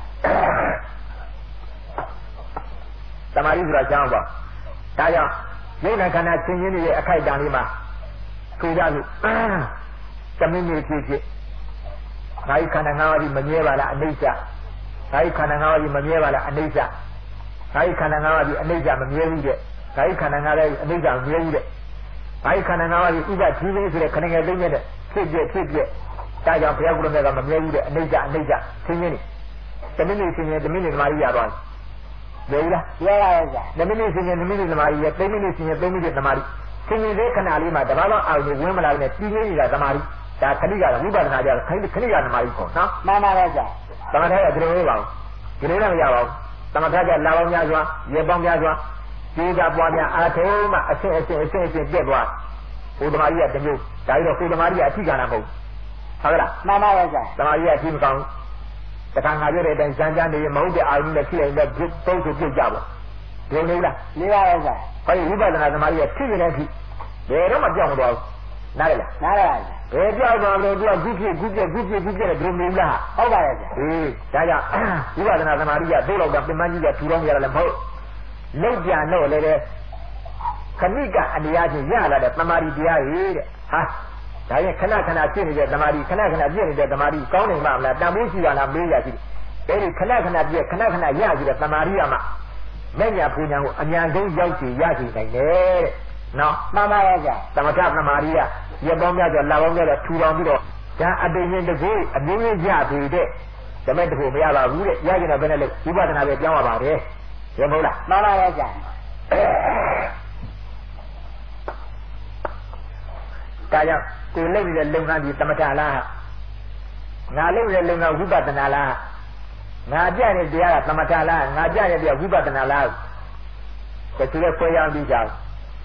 သမာဓိဆိုတာကြောင်းပေါ့ဒါကြောင့်ယုံနာခန္ဓာသင်ရင်းနေတဲ့အခိုက်အတန့်လေးမှာဆိုကြလို့တမင်းကြီးဖြစ်ဖြစ်ငါးခန္ဓာငါးပါးကြီးမမြဲပါလားအနိစ္စငါးခန္ဓာငါးပါးကြီးမမြဲပါလားအနိစ္စငါးခန္ဓာငါးပါးကြီးအနိစ္စမမြဲဘူးတဲ့ငါးခန္ဓာငါးပါးကြီးအနိစ္စမမြဲဘူးတဲ့ငါးခန္ဓာငါးပါးကြီးဥပ္ပသီးသေးဆိုတဲ့ခဏငယ်သိနေတဲ့ဖြစ်ပြဖြစ်ပြဒါကြောင့်ဘုရားကုရမေကမမြဲဘူးတဲ့အနိစ္စအနိစ္စသင်ရင်းနေတမင်းကြီးသင်ရင်းတမင်းကြီးဓမ္မကြီးရသွားတယ်လေလားရပါရဲ့ဗျာတမင်းကြီးသင်ရင်းတမင်းကြီးဓမ္မကြီးရသိမင်းကြီးသင်ရင်းသိမင်းကြီးဓမ္မကြီးသင်ရင်းတဲ့ခဏလေးမှာတဘာသောအာရုံဝင်မလာနဲ့ပြင်းရင်းနေတာဓမ္မကြီးဒါခဏကဝိပဿနာကြခဏခဏကဓမ္မကြီးပေါ့နော်မှန်ပါရဲ့ဗျာသမထကဒီလိုမပါဘူးဒီလိုလည်းမရပါဘူးသမထကလာပေါင်းများစွာရေပေါင်းများစွာဒီကပွားများအာထုံးမှအဆင့်အဆင့်အဆင့်အဆင့်ပြတ်သွားဘုဓမ္မကြီးကတမျိုးဒါပြီးတော့ဘုဓမ္မကြီးကအထိကနာမဟုတ်ဟုတ်လားမှန်ပါရဲ့ဗျာသမထကြီးကအထိမကောင်းတခါငါပြောတဲ့အတိုင်းဇန်ကြမ်းနေမဟုတ်တဲ့အာရုံနဲ့ဖြစ်ရင်လည်းတုံးဆိုပြစ်ကြပါဒီလိုလားနေပါရဲ့ဗျာဟောဒီဝိပဿနာသမထကြီးကဖြစ်နေတဲ့အထိဘယ်တော့မှပြောင်းမသွားဘူးနားရလားနားရပါဘယ်ပြောက်သွားလို့သူကခုဖြစ်ခုပြက်ခုပြက်ခုပြက်တဲ့ဒုမင်းလားဟုတ်ပါရဲ့ဗျာအေးဒါကြောင့်ဝိပဿနာသမာဓိကသိတော့ကပင်မကြီးကထူထောင်ရတာလည်းမဟုတ်လောက်ပြန်တော့လည်းတဲ့ခဏကအနေအချင်းရလာတဲ့သမာဓိတရားကြီးတဲ့ဟာဒါရင်ခဏခဏဖြစ်နေတဲ့သမာဓိခဏခဏပြည့်နေတဲ့သမာဓိကောင်းနေမှမလားတန်ဖိုးရှိရလားမေးရရှိတယ်အဲဒီခဏခဏပြည့်ခဏခဏရရှိတဲ့သမာဓိကမှမဲ့ညာပူညာကိုအများဆုံးရောက်စီရရှိနိုင်တယ်တဲ့နော်မှန်ပါရဲ့ဗျာသမထသမာဓိကရပေါင်းများစွာလာပေါင်းများစွာထူထောင်ပြီးတော့ဒါအတိရင်တကူအမျိုးမျိုးရပြီတဲ့ဓမ္မတကူမရပါဘူးတဲ့ရကြတော့ဘယ်နဲ့လဲဝိပဿနာပဲပြောင်းရပါတယ်ရမဟုတ်လားမှန်ပါရဲ့ဗျာဒါကြောင့်ကိုလုပ်နေတဲ့လုပ်ငန်းဒီသမထလားငါလုပ်နေတဲ့လုပ်ငန်းဝိပဿနာလားငါပြတဲ့တရားကသမထလားငါပြတဲ့တရားဝိပဿနာလားတချို့လည်းဆွဲရအောင်ပြီးကြအောင်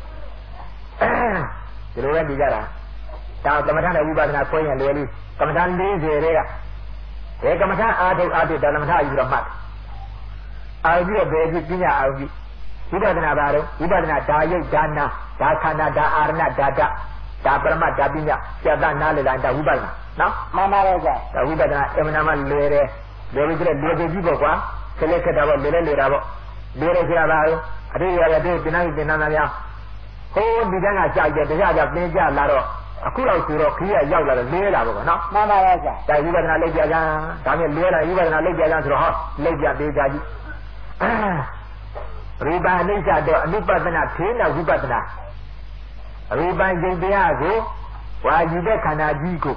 ဒီလိုပဲပြီးကြတာဒါကမ္မထာနဲ့ဝိပဿနာဆွဲရင်လေလေးကမ္မထာ၄၀တဲ့ကဘယ်ကမ္မထာအာထုအာထုဒါကမ္မထာယူတော့မှတ်အာယူတော့ဘယ်ဖြစ်ပညာအာယူဝိပဿနာဘာတော့ဝိပဿနာဒါယုတ်ဒါနာဒါခန္ဓာဒါအာရဏဒါတဒါပရမတ်ဒါပညာပြတ်သားနားလေလားဒါဝိပဿနာနော်မှန်ပါရဲ့ဗျာဒါဝိပဿနာအမှန်တမ်းလွယ်တယ်လွယ်ပြီးကြည့်လွယ်ကြည့်ပေါ့ကွာခက်လက်ခက်တာပေါ့လွယ်လဲလွယ်တာပေါ့လွယ်တယ်ဆိုတာဘာလို့အတိတ်ရတဲ့တင်နာတင်နာများဟိုဒီကန်းကကြာကြတရားကြသင်ကြလာတော့အခုတော့ဆိုတော့ခရီးရောက်လာတော့လဲလာပေါ့နော်မှန်ပါရဲ့ဗျာဒါဝိပဿနာလုပ်ကြကြဒါနဲ့လဲလာဝိပဿနာလုပ်ကြကြဆိုတော့ဟောလုပ်ကြသေးကြကြီးရူပအနိစ္စတော့အနုပဒနာထေနဝိပဿနာရူပယုတ်တရားကိုဝါယူတဲ့ခန္ဓာကြီးကို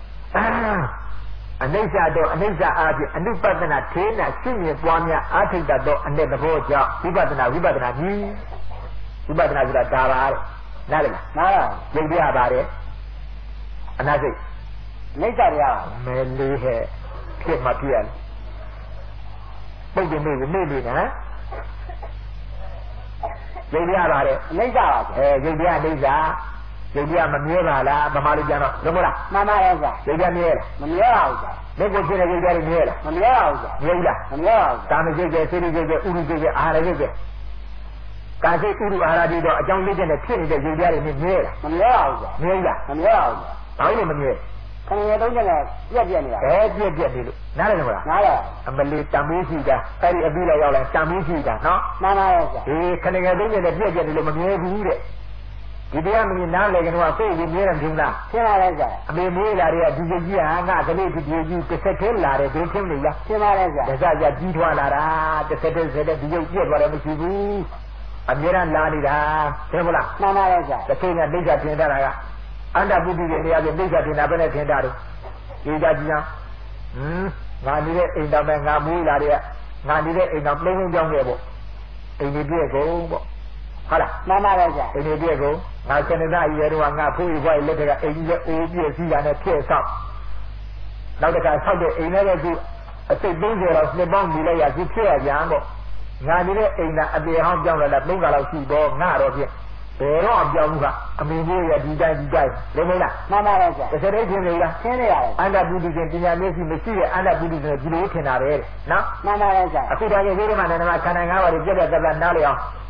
အနိစ္စတော့အနိစ္စအားဖြင့်အနုပဒနာထေနရှင်းရပွားများအာထိတ်တော့အ내သဘောကြောင့်ဝိပဿနာဝိပဿနာကြီးဝိပဿနာဆိုတာဒါပါတဲ့နားလည်လားနားပါယုတ်တရားပါတယ်အနာစိတ်နိစ္စတရားမဲလေးဟဲ့ဖြစ်မှပြရလေပုတ်တယ်မေ့မေ့နေနော်ယုတ်တရားပါတယ်နိစ္စပါအဲယုတ်တရားနိစ္စယုတ်တရားမမြဲပါလားဗမာလူပြန်တော့လုံးမလားမှန်ပါရဲ့ဗျာယုတ်တရားမြဲလားမမြဲပါဘူးဗျာလက်ကိုဖြစ်တဲ့ယုတ်တရားမြဲလားမမြဲပါဘူးဗျာမြဲလားမမြဲပါဘူးဒါမစိတ်ကျစေရိကျကျဥရုကျကျအာရကျကျကာစိတ်ဥရုအာရတိတော့အကြောင်းလေးချက်နဲ့ဖြစ်နေတဲ့ယုတ်တရားတွေမြဲလားမမြဲပါဘူးဗျာမြဲလားမမြဲပါဘူးဗျာဘာလို့မမြဲခဏရသုံးချက်နဲ့ပြက်ပြက်နေတာအဲပြက်ပြက်နေလို့နားလည်မလားနားလည်အမလီတံမူးရှိတာအဲ့ဒီအပြီးလောက်ရောက်လာတံမူးရှိတာနော်မှန်ပါရဲ့ဗျာဒီခဏငယ်သုံးချက်နဲ့ပြက်ပြက်နေလို့မမြဲဘူးတဲ့ဒီတရားမင်းနားလည်ကတော့ကိုယ်ကိုမြဲတယ်မထင်လားထင်ပါရဲ့ဗျာအမေမွေးလာတဲ့ဒီကြီးကြီးဟာငါကလေးဒီကြီးကြီးတစ်ဆက်တည်းလာတယ်ဒီထင်လို့လားထင်ပါရဲ့ဗျာဒါကြကြကြီးထွားလာတာတစ်ဆက်တည်းဆက်တည်းဒီရုပ်ပြက်သွားတယ်မရှိဘူးအမြဲတမ်းလာနေတာသိမလားမှန်ပါရဲ့ဗျာတစ်ချိန်ကဒိဋ္ဌထင်တာကအန္တပုတ္တိရဲ့တရားပြဒိဋ္ဌထင်တာပဲနဲ့ထင်တာတို့ဒီကြကြီးအောင်ဟမ်ငါနေတဲ့အိမ်တော်မဲ့ငါမွေးလာတဲ့ငါနေတဲ့အိမ်တော်လုံးလုံးကြောင်းခဲ့ပေါ့အိမ်ကြီးပြည့်ကုန်ပေါ့ဟုတ်လားမှန်ပါရဲ့ဗျာအိမ်ကြီးပြည့်ကုန်ငါစနေသားရေတော့ငါဖိုးရွားလက်ထက်ကအိမ်ကြီးရဲ့အိုးပြည့်စီးတာနဲ့ပြည့်ဆောက်နောက်တစ်ခါဆောက်တဲ့အိမ်လည်းပဲသူအစိတ်သုံးဆယ်လောက်နှစ်ပေါင်းနေလိုက်ရသူဖြစ်ရကြမ်းပေါ့ငါနေတဲ့အိမ်ကအပြေဟောင်းကြောင်းလာတာသုံးခါလောက်ရှိတော့ငါတော့ဖြင့်ဘယ်တော့အပြောင်းဘူးကအမေကြီးရဲ့ဒီတိုင်းဒီတိုင်းလုံးမလားမှန်ပါရဲ့ဗျာတစ်စက်တည်းထင်နေလားထင်နေရတယ်အန္တပုတ္တိရှင်ပညာမျက်စိမရှိတဲ့အန္တပုတ္တိရှင်ဒီလိုထင်တာပဲတဲ့နော်မှန်ပါရဲ့ဗျာအခုတော့ဒီဒီမှာနန္ဒမခန္ဓာ၅ပါးကိုပြည့်ပြည့်သက်သက်နားလည်အောင်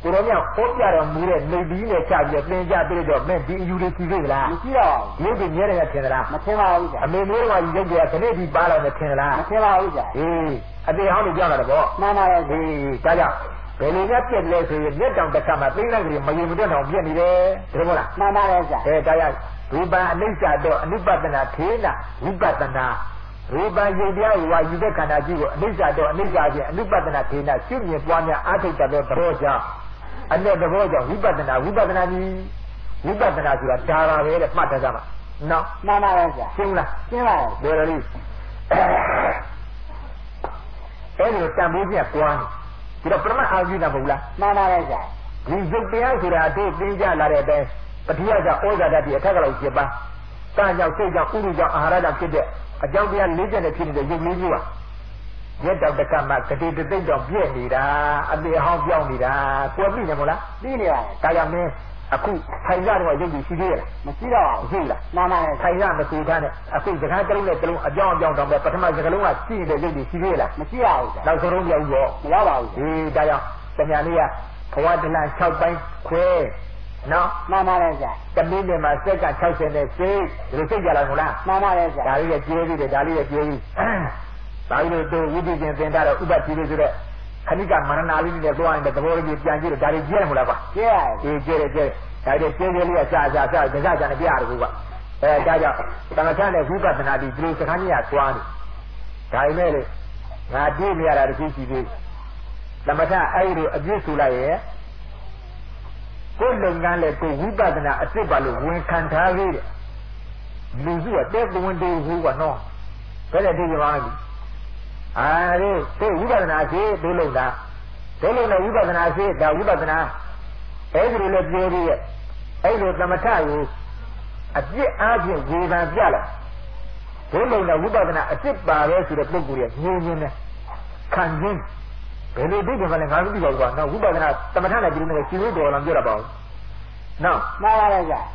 ကိုတော်မြောက်ဟောပြတော်မူတဲ့နေပြီးနဲ့ချပြီးသင်ကြပြတော့မဲ့ဒီအယူတွေရှိသေးလားမရှိတော့ဘူးရုပ်တွေမြဲတယ်ထင်သလားမထင်ပါဘူးကြာအမေမျိုးကရုပ်တွေကခဏဒီပါလာတယ်ထင်သလားမထင်ပါဘူးကြာအေးအသေးဟောင်းတွေကြောက်လာတယ်ပေါ့မှန်ပါရဲ့အေးဒါကြောင့်ဘယ်လိုများပြက်လဲဆိုရင်လက်တောင်တစ်ခါမှသိလိုက်ကြမယုံမတွက်အောင်ပြက်နေတယ်ဒါမို့လားမှန်ပါရဲ့ကြာအဲဒါကြောင့်ရူပံအနိစ္စတော့အနုပဒနာထေနဝိပဿနာရူပံယုတ်တရားဝါယူတဲ့ခန္ဓာကြီးကိုအနိစ္စတော့အနိစ္စဖြင့်အနုပဒနာထေနရှုမြင်ပွားများအာထိတ်တဲ့သဘောကြောင့်အနဲ့သဘောကြောင့်ဝိပဿနာဝိပဿနာကြီးဝိပဿနာဆိုတာဒါပါပဲတဲ့မှတ်ထားကြမှာနော်မှန်ပါရဲ့ကြာရှင်းလားရှင်းပါရဲ့ဘယ်လိုလဲအဲဒီတန်ဖိုးကြီးကွာနေဒါတော့ပရမအာရုံနာမဟုတ်လားမှန်ပါရဲ့ကြာဒီရုပ်တရားဆိုတာအသေးသိကြလာတဲ့အတိုင်းပဋိယကြောင့်ဩဇာတတ်ပြီးအထက်ကလောက်ဖြစ်ပါတန်ကြောင့်စိတ်ကြောင့်ဥရုကြောင့်အာဟာရကြောင့်ဖြစ်တဲ့အကြောင်းတရား၄ချက်နဲ့ဖြစ်နေတဲ့ရုပ်လေးမျိုးပါရက်တောက်တကမှကတိတသိက်တော့ပြည့်နေတာအသေးဟောင်းပြောင်းနေတာကိုယ်သိနေမလားသိနေပါတယ်ဒါကြောင့်မင်းအခုထိုင်ရတော့ရုပ်ကြီးရှိသေးရဲ့မရှိတော့ဘူးရှိလားမှန်ပါရဲ့ထိုင်ရမကူထားနဲ့အခုစကားတလုံးနဲ့တလုံးအကြောင်းအကြောင်းတော့ပဲပထမစကားလုံးကရှိနေတဲ့ရုပ်ကြီးရှိသေးလားမရှိပါဘူးနောက်ဆုံးလုံးပြောက်ရောမရပါဘူးဒီဒါကြောင့်တညာလေးကဘဝတလန်၆ပိုင်းခွဲနော်မှန်ပါရဲ့ကြာတမင်းတွေမှာစက်က၆၀နဲ့စိတ်ဒီလိုစိတ်ကြလာမလားမှန်ပါရဲ့ကြာဒါလေးကကျေးပြီးတယ်ဒါလေးကကျေးပြီးဒါလေးတို့ဝိသုရှင်သင်တာတော့ဥပတိလေးဆိုတော့ခဏိကမရဏလေးနဲ့သွားရင်သဘောလေးပြန်ကြည့်တော့ဒါလေးကျဲတယ်မလားကွာကျဲရတယ်အေးကျဲတယ်ကျဲဒါလေးကျဲကျဲလေးကရှာရှာရှာဒဇကြနဲ့ပြရတယ်ကွာအဲဒါကြောင့်တမထနဲ့ဝိပဿနာဒီလိုစကားကြီးကသွားနေဒါပေမဲ့လေငါတွေ့နေရတာတခုရှိသေးတမထအဲ့ဒီအပြစ်ဆူလိုက်ရဲ့ကိုယ်လုံငန်းလေကိုဝိပဿနာအစ်စ်ပါလို့ဝန်ခံထားသေးတယ်လူစုကတဲ့ကွန်တေဟူကနော်ဘယ်နဲ့သိကြပါ့မလဲအာဒီသိဝိပဿနာရှိဒုလုံတာဒုလုံနဲ့ဝိပဿနာရှိဒါဝိပဿနာအဲ့ဒီလိုလေပြောသေးရဲ့အဲ့လိုသမထကိုအပြစ်အားဖြင့်ဝေဖန်ပြလိုက်ဒုလုံနဲ့ဝိပဿနာအစ်စ်ပါပဲဆိုတဲ့ပုဂ္ဂိုလ်ရဲ့ငြင်းခြင်းနဲ့ခံခြင်းဘယ်လိုသိကြမလဲငါမသိပါဘူးကွာနော်ဝိပဿနာသမထနဲ့ဒီလိုနဲ့ရှင်လို့တော်လာပြောတာပါဘူးနော်မှန်ပါရဲ့ကြာ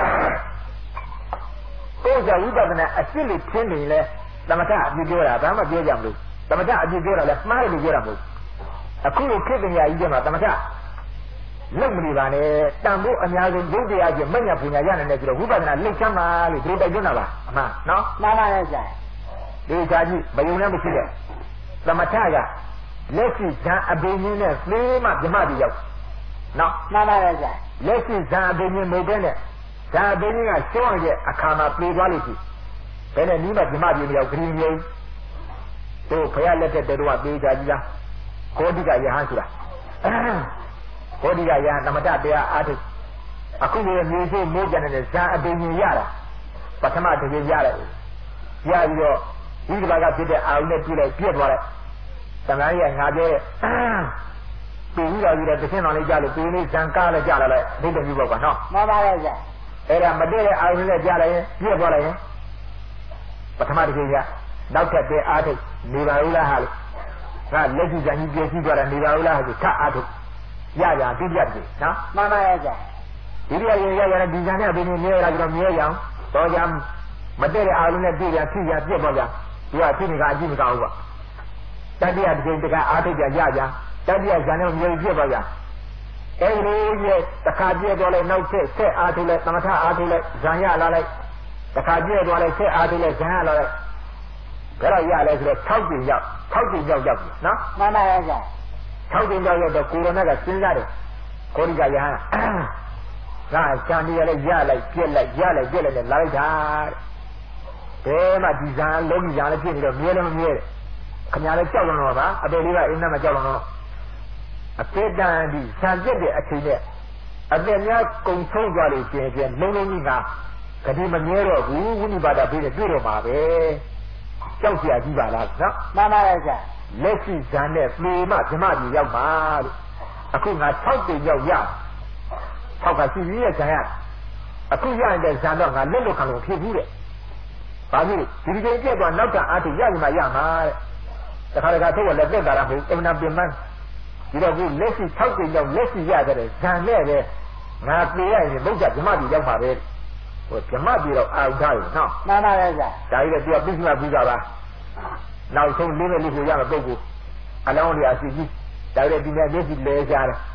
ကိုယ်ကဝိပဿနာအစ်စ်လို့ထင်နေလဲသမထအပြစ်ပြောတာဘာမှပြောကြမလို့သမထအပြစ်ပြောတာလဲမှားတယ်လို့ပြောတာမဟုတ်အခုလိုခေတ္တရာကြီးကျမှသမထလုံမနေပါနဲ့တန်ဖို့အများဆုံးရုပ်တရားချင်းမညပညာရနိုင်တယ်ဆိုတော့ဝိပဿနာလက်ချမ်းပါလို့ဒီလိုတိုက်တွန်းတာပါအမှန်နော်မှန်ပါရဲ့ကြာဒီချာကြီးမယုံလည်းမရှိတဲ့သမထကလက်ရှိဇံအဘိညာဉ်နဲ့သေးမှပြမပြီးရောက်နော်မှန်ပါရဲ့ကြာလက်ရှိဇံအဘိညာဉ်မဟုတ်တဲ့နဲ့ဇံအဘိညာဉ်ကရှောင်းရဲ့အခါမှာပြေးသွားလို့ရှိဘယ်နဲ့နီးမှပြမပြီးမရောက်ခရီးငြိမ်းတို့ဖယားလက်ထက်တဲတော့ပြေးကြကြီးလားဂေါတိကယဟန်ဆိုတာဂေါတိကယဟန်သမထတရားအားထုတ်အခုလည်းမြေရှိမိုးကြတဲ့ဇံအဘိညာဉ်ရတာပထမတကယ်ရတယ်ရပြီးတော့ဒီကဘာကဖြစ်တဲ့အာရုံနဲ့ပြည့်လိုက်ပြည့်သွားတယ်တမန်ကြီးကငါပြောရဲ့တူပြီးတော့ပြီးတော့တစ်ဆင့်တော်လေးကြားလို့တူလေးဇံကားလည်းကြားလာလိုက်ဒိဋ္ဌိပြုပေါ့ကွာနော်မှန်ပါရဲ့ကြာအဲ့ဒါမတည့်တဲ့အာရုံနဲ့ကြားလိုက်ရင်ပြည့်သွားလိုက်ရင်ပထမတစ်ချိန်ကနောက်ထပ်တဲ့အားထုတ်နေပါဦးလားဟာလို့ငါလက်ရှိဇံကြီးပြည့်စည်သွားတာနေပါဦးလားဟာလို့ထအားထုတ်ရကြပြည့်ပြတ်တယ်နော်မှန်ပါရဲ့ကြာဒီလိုရင်ရရတဲ့ဒီဇံနဲ့ဘယ်နည်းမြဲလာကြတော့မြဲရအောင်တော့ကြမတည့်တဲ့အာရုံနဲ့ပြည့်ရဖြစ်ရပြည့်သွားကြသူကဖြစ်နေကအကြည့်မကောင်းဘူးကွာတတိယတစ်ချိန်တကအားထုတ်ကြရကြတတိယဇာနဲ့မြေပြည့်ပါကြအဲဒီလိုရဲ့တစ်ခါပြည့်သွားလိုက်နောက်ဆက်ဆက်အားထုတ်လိုက်သမထအားထုတ်လိုက်ဇာရလာလိုက်တစ်ခါပြည့်သွားလိုက်ဆက်အားထုတ်လိုက်ဇာရလာလိုက်ဒါတော့ရလဲဆိုတော့၆ကြိမ်ရောက်၆ကြိမ်ရောက်ရောက်ပြီနော်မှန်ပါရဲ့ကြာ၆ကြိမ်ရောက်ရောက်တော့ကိုရိုနာကစဉ်းစားတယ်ကိုရိကယဟန်ငါဇာနေရလဲရလိုက်ပြည့်လိုက်ရလိုက်ပြည့်လိုက်နဲ့လာလိုက်တာတဲ့ဘယ်မှာဒီဇာလောကီဇာလည်းဖြစ်နေတော့မြဲလည်းမမြဲတယ်ခင်ဗျားလည်းကြောက်လွန်တော့ပါအပေလေးကအင်းနဲ့မကြောက်လွန်တော့အပေတန်ဒီဆံပြက်တဲ့အချိန်နဲ့အပေများကုံဆုံးသွားလို့ရှင်ပြန်လုံးလုံးကြီးကဂတိမမြဲတော့ဘူးဝိနိပါဒပေးတယ်တွေ့တော့မှာပဲကြောက်เสียကြီးပါလားနော်မှန်ပါရဲ့ကြာလက်ရှိဇာနဲ့ပြေမဓမ္မကြီးရောက်ပါလို့အခုငါ၆ကြိမ်ရောက်ရ၆ကရှိပြီးရဲ့ဇာရအခုရတဲ့ဇာတော့ငါလက်လွတ်ခံလို့ဖြစ်ဘူးတဲ့ဘာလို့ဒီဒီကြိမ်ပြတ်သွားနောက်တာအားထုတ်ရရင်မှရမှာတဲ့တခါတခါထုတ်ရလက်သက်တာလားဟုတ်အမှန်ပြင်မှန်းဒီတော့ခုလက်ရှိ၆ကြိမ်ရောက်လက်ရှိရတဲ့ဇာနဲ့ပဲငါပြေရရင်ဘုရားဓမ္မကြီးရောက်ပါပဲဟိုဓမ္မကြီးတော့အာဥထားရနော်မှန်ပါရဲ့ကြာဒါကြီးကသူကပြိဿမပူဇာပါနောက်ဆုံးလေးနဲ့လေးကိုရမယ်ပုဂ္ဂိုလ်အလောင်းလေးအစီကြီးဒါကြီးဒီနေ့မျက်စိလဲရှားတယ်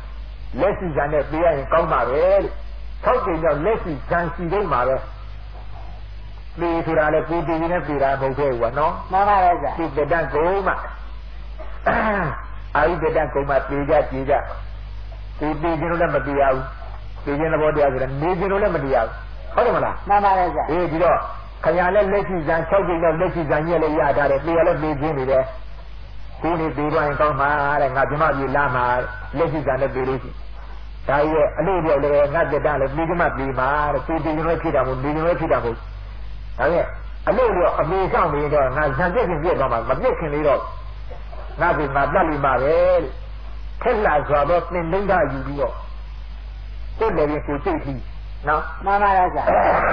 လက်ရှိဇာနဲ့ပေးရရင်ကောင်းပါပဲလို့၆ကြိမ်တော့လက်ရှိဇာရှိသေးမှာပဲပေးဆိုတာလည်းကိုယ်တည်နေပေးတာမဟုတ်သေးဘူးကွာနော်မှန်ပါရဲ့ဗျာဒီတတန်ကုန်မှအာယုတတန်ကုန်မှပေးကြကြည်ကြကိုယ်တည်ခြင်းလို့လည်းမပေးရဘူးပေးခြင်းသဘောတရားဆိုတော့နေခြင်းလို့လည်းမတရားဘူးဟုတ်တယ်မလားမှန်ပါရဲ့ဗျာအေးဒီတော့ခရလည်းလက်ရှိဇာ၆ကြိမ်တော့လက်ရှိဇာညက်လည်းရထားတယ်ပေးရလည်းပေးခြင်းနေတယ်ကိုယ်နေပေးသွားရင်ကောင်းမှာတဲ့ငါကျမပြေလာမှာလက်ရှိဇာနဲ့ပေးလို့ရှိဒါရဲ့အလို့ပြောလည်းငါတက်တာလည်းပြီးကမှပြီးမှာတဲ့သူတည်ရွယ်ဖြစ်တာမို့နေရွယ်ဖြစ်တာမို့ဒါရဲ့အလို့ပြောအမေဆောင်နေတော့ငါဇန်ပြည့်ခင်ပြည့်သွားမှာမပြည့်ခင်လေးတော့ငါကငါတတ်လိမ့်မှာပဲတဲ့ခက်လာစွာတော့သင်လုံးသားယူပြီးတော့ကိုယ်လည်းကိုယ်သိပြီနော်မှန်ပါရဲ့ဗျာ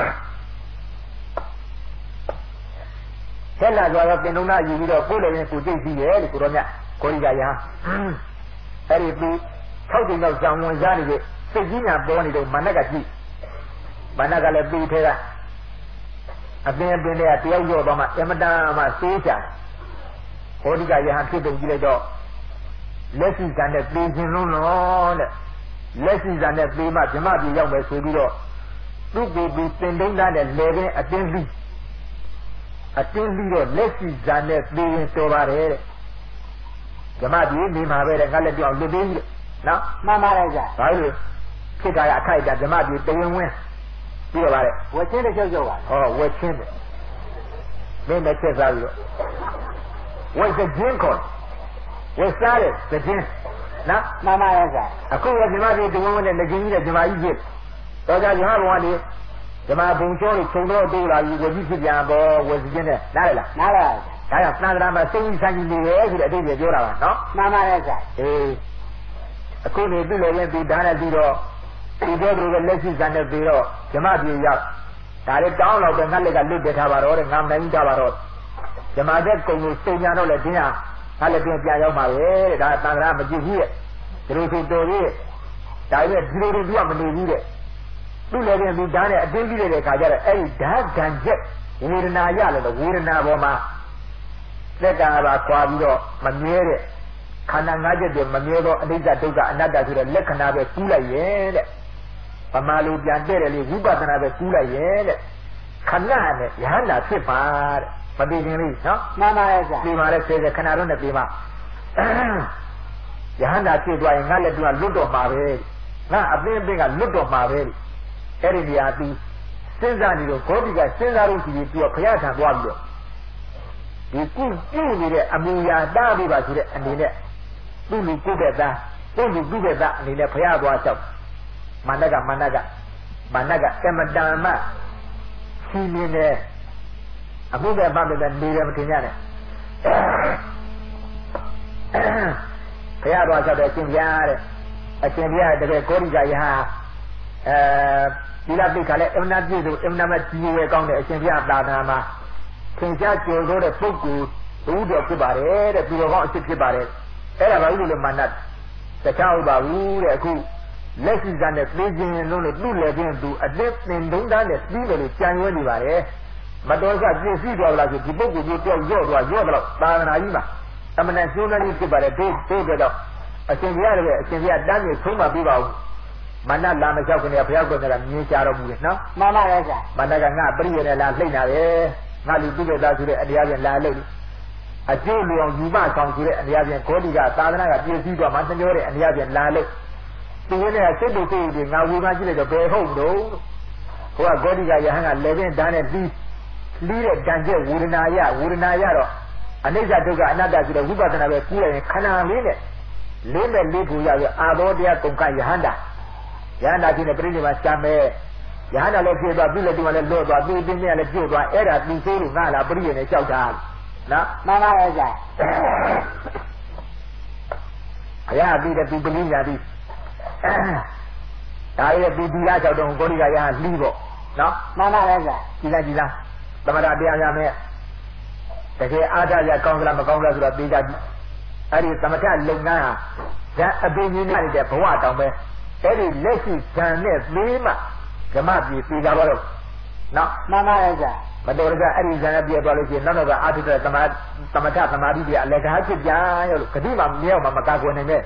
ခက်လာစွာတော့သင်လုံးသားယူပြီးတော့ကိုယ်လည်းကိုယ်သိပြီရဲ့လို့ကိုတော်မြတ်ကိုရိကရာအဲ့ဒီပြီး၆ကြိမ်တော့ဇံဝင်စားနေတဲ့စိတ်ကြီးညာပေါ်နေတော့မနက်ကကြည့်မနက်ကလည်းပြီးထဲကအပင်အပင်တွေကတယောက်ရော့သွားမှအမတန်မှသေးချာဟောဒီကယဟန်ဖြစ်ပုံကြည့်လိုက်တော့လက်ရှိဇာနဲ့ပြေးခြင်းလုံးတော့တဲ့လက်ရှိဇာနဲ့ပြေးမှဓမ္မပြေရောက်မယ်ဆိုပြီးတော့သူ့ကိုယ်ပြီးတင်တုံးသားတဲ့လေပင်အတင်းပြီးအတင်းပြီးတော့လက်ရှိဇာနဲ့ပြေးရင်တော်ပါတယ်တဲ့ဓမ္မပြေနေမှာပဲတဲ့ငါလည်းပြောင်းလွတ်သေးတယ်နော်မှန်ပါရဲ့ဗျာဒါလို့ဖြစ်တာအခိုက်အတန့်ဓမ္မပြေတရင်ဝင်းပြီးတော့ပါတယ်ဝက်ချင်းတစ်ချုပ်ချုပ်ပါဟောဝက်ချင်းတယ်မင်းနဲ့ချက်စားပြီးတော့ဝက်စခြင်းခေါ်ဝက်စားတယ်စခြင်းနော်မှန်ပါရဲ့ဗျာအခုကဓမ္မပြေတရင်ဝင်းနဲ့လက်ချင်းကြီးတဲ့ဓမ္မကြီးဖြစ်တော့ကြဓမ္မဘုံကနေဓမ္မဘုံကျော်ကိုခြုံတော့တိုးလာပြီးဝက်ကြီးဖြစ်ပြန်တော့ဝက်စခြင်းနဲ့နားလေလားနားလေပါဒါကြောင့်သံဃာမှာစိတ်ကြီးဆိုင်ကြီးနေရဲဆိုတဲ့အတိတ်ပြောတာပါနော်မှန်ပါရဲ့ဗျာအေးအခုနေပြီလည်းရင်ဒီဓာတ်နဲ့ပြီးတော့ဒီတော့ဒီလက်ရှိဇာနဲ့ပြီးတော့ဓမ္မပြေရောက်ဒါလည်းတောင်းတော့ပဲငါလက်ကလွတ်ပြထားပါတော့တဲ့ငါမနိုင်ထားပါတော့ဓမ္မတဲ့ကုံကိုစုံညာတော့လည်းတင်းဟာငါလည်းတင်းပြန်ရောက်ပါပဲတဲ့ဒါသံဃာမကြည့်ဘူးတဲ့ဒီလိုဆိုတော်ကြီးဒါပေမဲ့ဒီလိုတွေပြမနေဘူးတဲ့သူ့လည်းပြင်ဒီဓာတ်နဲ့အတင်းကြီးတဲ့ခါကျတော့အဲ့ဒီဓာတ်ကံချက်ဝေဒနာရလို့ဝေဒနာပေါ်မှာလက်ကံပါခွာပြီးတော့မမြဲတဲ့ခန္ဓာ၅ချက်တည်းမမြဲသောအနိစ္စဒုက္ခအနတ္တဆိုတဲ့လက္ခဏာပဲကူးလိုက်ရဲ့တဲ့ဗမာလူပြန်တဲ့တယ်လေဝိပဿနာပဲကူးလိုက်ရဲ့တဲ့ခဏနဲ့ယဟန္တာဖြစ်ပါတဲ့မသိခင်လေးနော်မှန်ပါရဲ့ဗျာဒီမှာလဲဆယ်ဆယ်ခဏတော့နဲ့ပြီးမှယဟန္တာဖြစ်သွားရင်ငါလည်းသူကလွတ်တော့မှာပဲငါအပင်းအပင်းကလွတ်တော့မှာပဲအဲ့ဒီနေရာသူစဉ်းစားနေတော့ဂေါတိကစဉ်းစားလို့ရှိရင်သူကဘုရားထံသွားပြီးတော့ဒီကုပြုနေတဲ့အမူအရာတားပြီးပါဆိုတဲ့အနေနဲ့သူ့လူကုတဲ့သားသူ့လူပြုတဲ့သားအနေနဲ့ဘုရားသွားလျှောက်မန္တကမန္တကမန္တကအမတန်မှရှင်းနေတယ်အခုကဘာပဲနေတယ်မထင်ကြနဲ့ဘုရားသွားလျှောက်တဲ့အရှင်ဘုရားတဲ့အရှင်ဘုရားတကယ်ကိုရိကယဟအဲဒီလပိတ်ကလည်းအမနာပြည့်စုံအမနာမကြီးဝဲကောင်းတဲ့အရှင်ဘုရားသာသနာမှာသင်ကြားကြိုးဆိုတဲ့ပုဂ္ဂိုလ်ဘုရားဖြစ်ပါတယ်တဲ့သူတော်ကောင်းအဖြစ်ဖြစ်ပါတယ်အဲ့ဒါဘာလို့လဲမန္တတခြားဟုတ်ပါဘူးတဲ့အခုလက်ရှိဇာနဲ့သိခြင်းလုံးလို့သူ့လည်းချင်းသူအသက်သင်တုံးသားနဲ့ပြီးတယ်လို့ကြံရွေးနေပါတယ်မတော်ကပြည့်စည်သွားလားဆိုဒီပုဂ္ဂိုလ်ကြီးပြောက်ရော့သွားရော့တော့သာသနာကြီးမှာအမှန်တန်ကျိုးနေဖြစ်ပါတယ်တို့တို့တော့အရှင်ဘုရားလည်းအရှင်ဘုရားတန်းကြီးဆုံးမပြီးပါဘူးမန္တလာမလျှောက်ခင်ကဘုရားကိုယ်ကမြင်ကြတော့ဘူးလေနော်မှန်ပါရဲ့ဗျာမန္တကငါပရိယေနဲ့လာလှိမ့်တာပဲငါလူပြုတဲ့သားဆိုတဲ့အတရားပြန်လာလို့အကျိုးလျော်ယူမဆောင်ဆိုတဲ့အတရားပြန်ဂေါတိကသာသနာကပြည့်စည်သွားမှသင်ပြောတဲ့အတရားပြန်လာလို့ဒီရင်းနဲ့စိတ်တူစိတ်တွေငါဝေမှကြည့်လိုက်တော့ဘယ်ဟုတ်လို့ဟိုကဂေါတိကယဟန်ကလည်းပင်ဓာတ်နဲ့ပြီးလီးတဲ့တန်ကျက်ဝေဒနာယဝေဒနာယတော့အနိစ္စဒုက္ခအနတ္တဆိုတဲ့ဝိပဿနာပဲကူးလိုက်ရင်ခန္ဓာလေးနဲ့လေးနဲ့လေးပူရပြီးအာသောတရားကုန်ကယဟန္တာယဟန္တာချင်းနဲ့ပြိဋိဘာရှာမဲယဟန္တာလည်းဖြစ်သွားပြီးလည်းဒီမှာလည်းလွတ်သွားပြီးပြီးနဲ့လည်းပြုတ်သွားအဲ့ဒါသူသေးလို့ငါလားပြိဋိနဲ့ကြောက်တာနော်မှန်ပါရဲ့ဗျာအရာပြီးတဲ့သူပလိညာပြီးဒါရဲ့သူဒီလားကြောက်တော့ဂေါတိကယဟန်လှီးပေါ့နော်မှန်ပါရဲ့ဗျာကြည်လားကြည်လားသမထတရားများမဲ့တကယ်အားထားရကောင်းသလားမကောင်းလားဆိုတာသိကြပြီအဲ့ဒီသမထလုပ်ငန်းဟာဇာအပင်ကြီးနေတဲ့ဘဝတောင်ပဲအဲ့ဒီလက်ရှိဇံနဲ့သေးမှဓမ္မပြည်ပြည်ကြပါတော့နော်မှန်ပါရဲ့ဗျာမတော်တကအဲ့ဒီဇံနဲ့ပြည့်သွားလို့ရှိရင်နောက်တော့ကအာထုတဲ့သမသမထသမာဓိတွေအလကားဖြစ်ပြန်ရောလို့ဂတိမှမမြောက်မှမကာကွယ်နိုင်နဲ့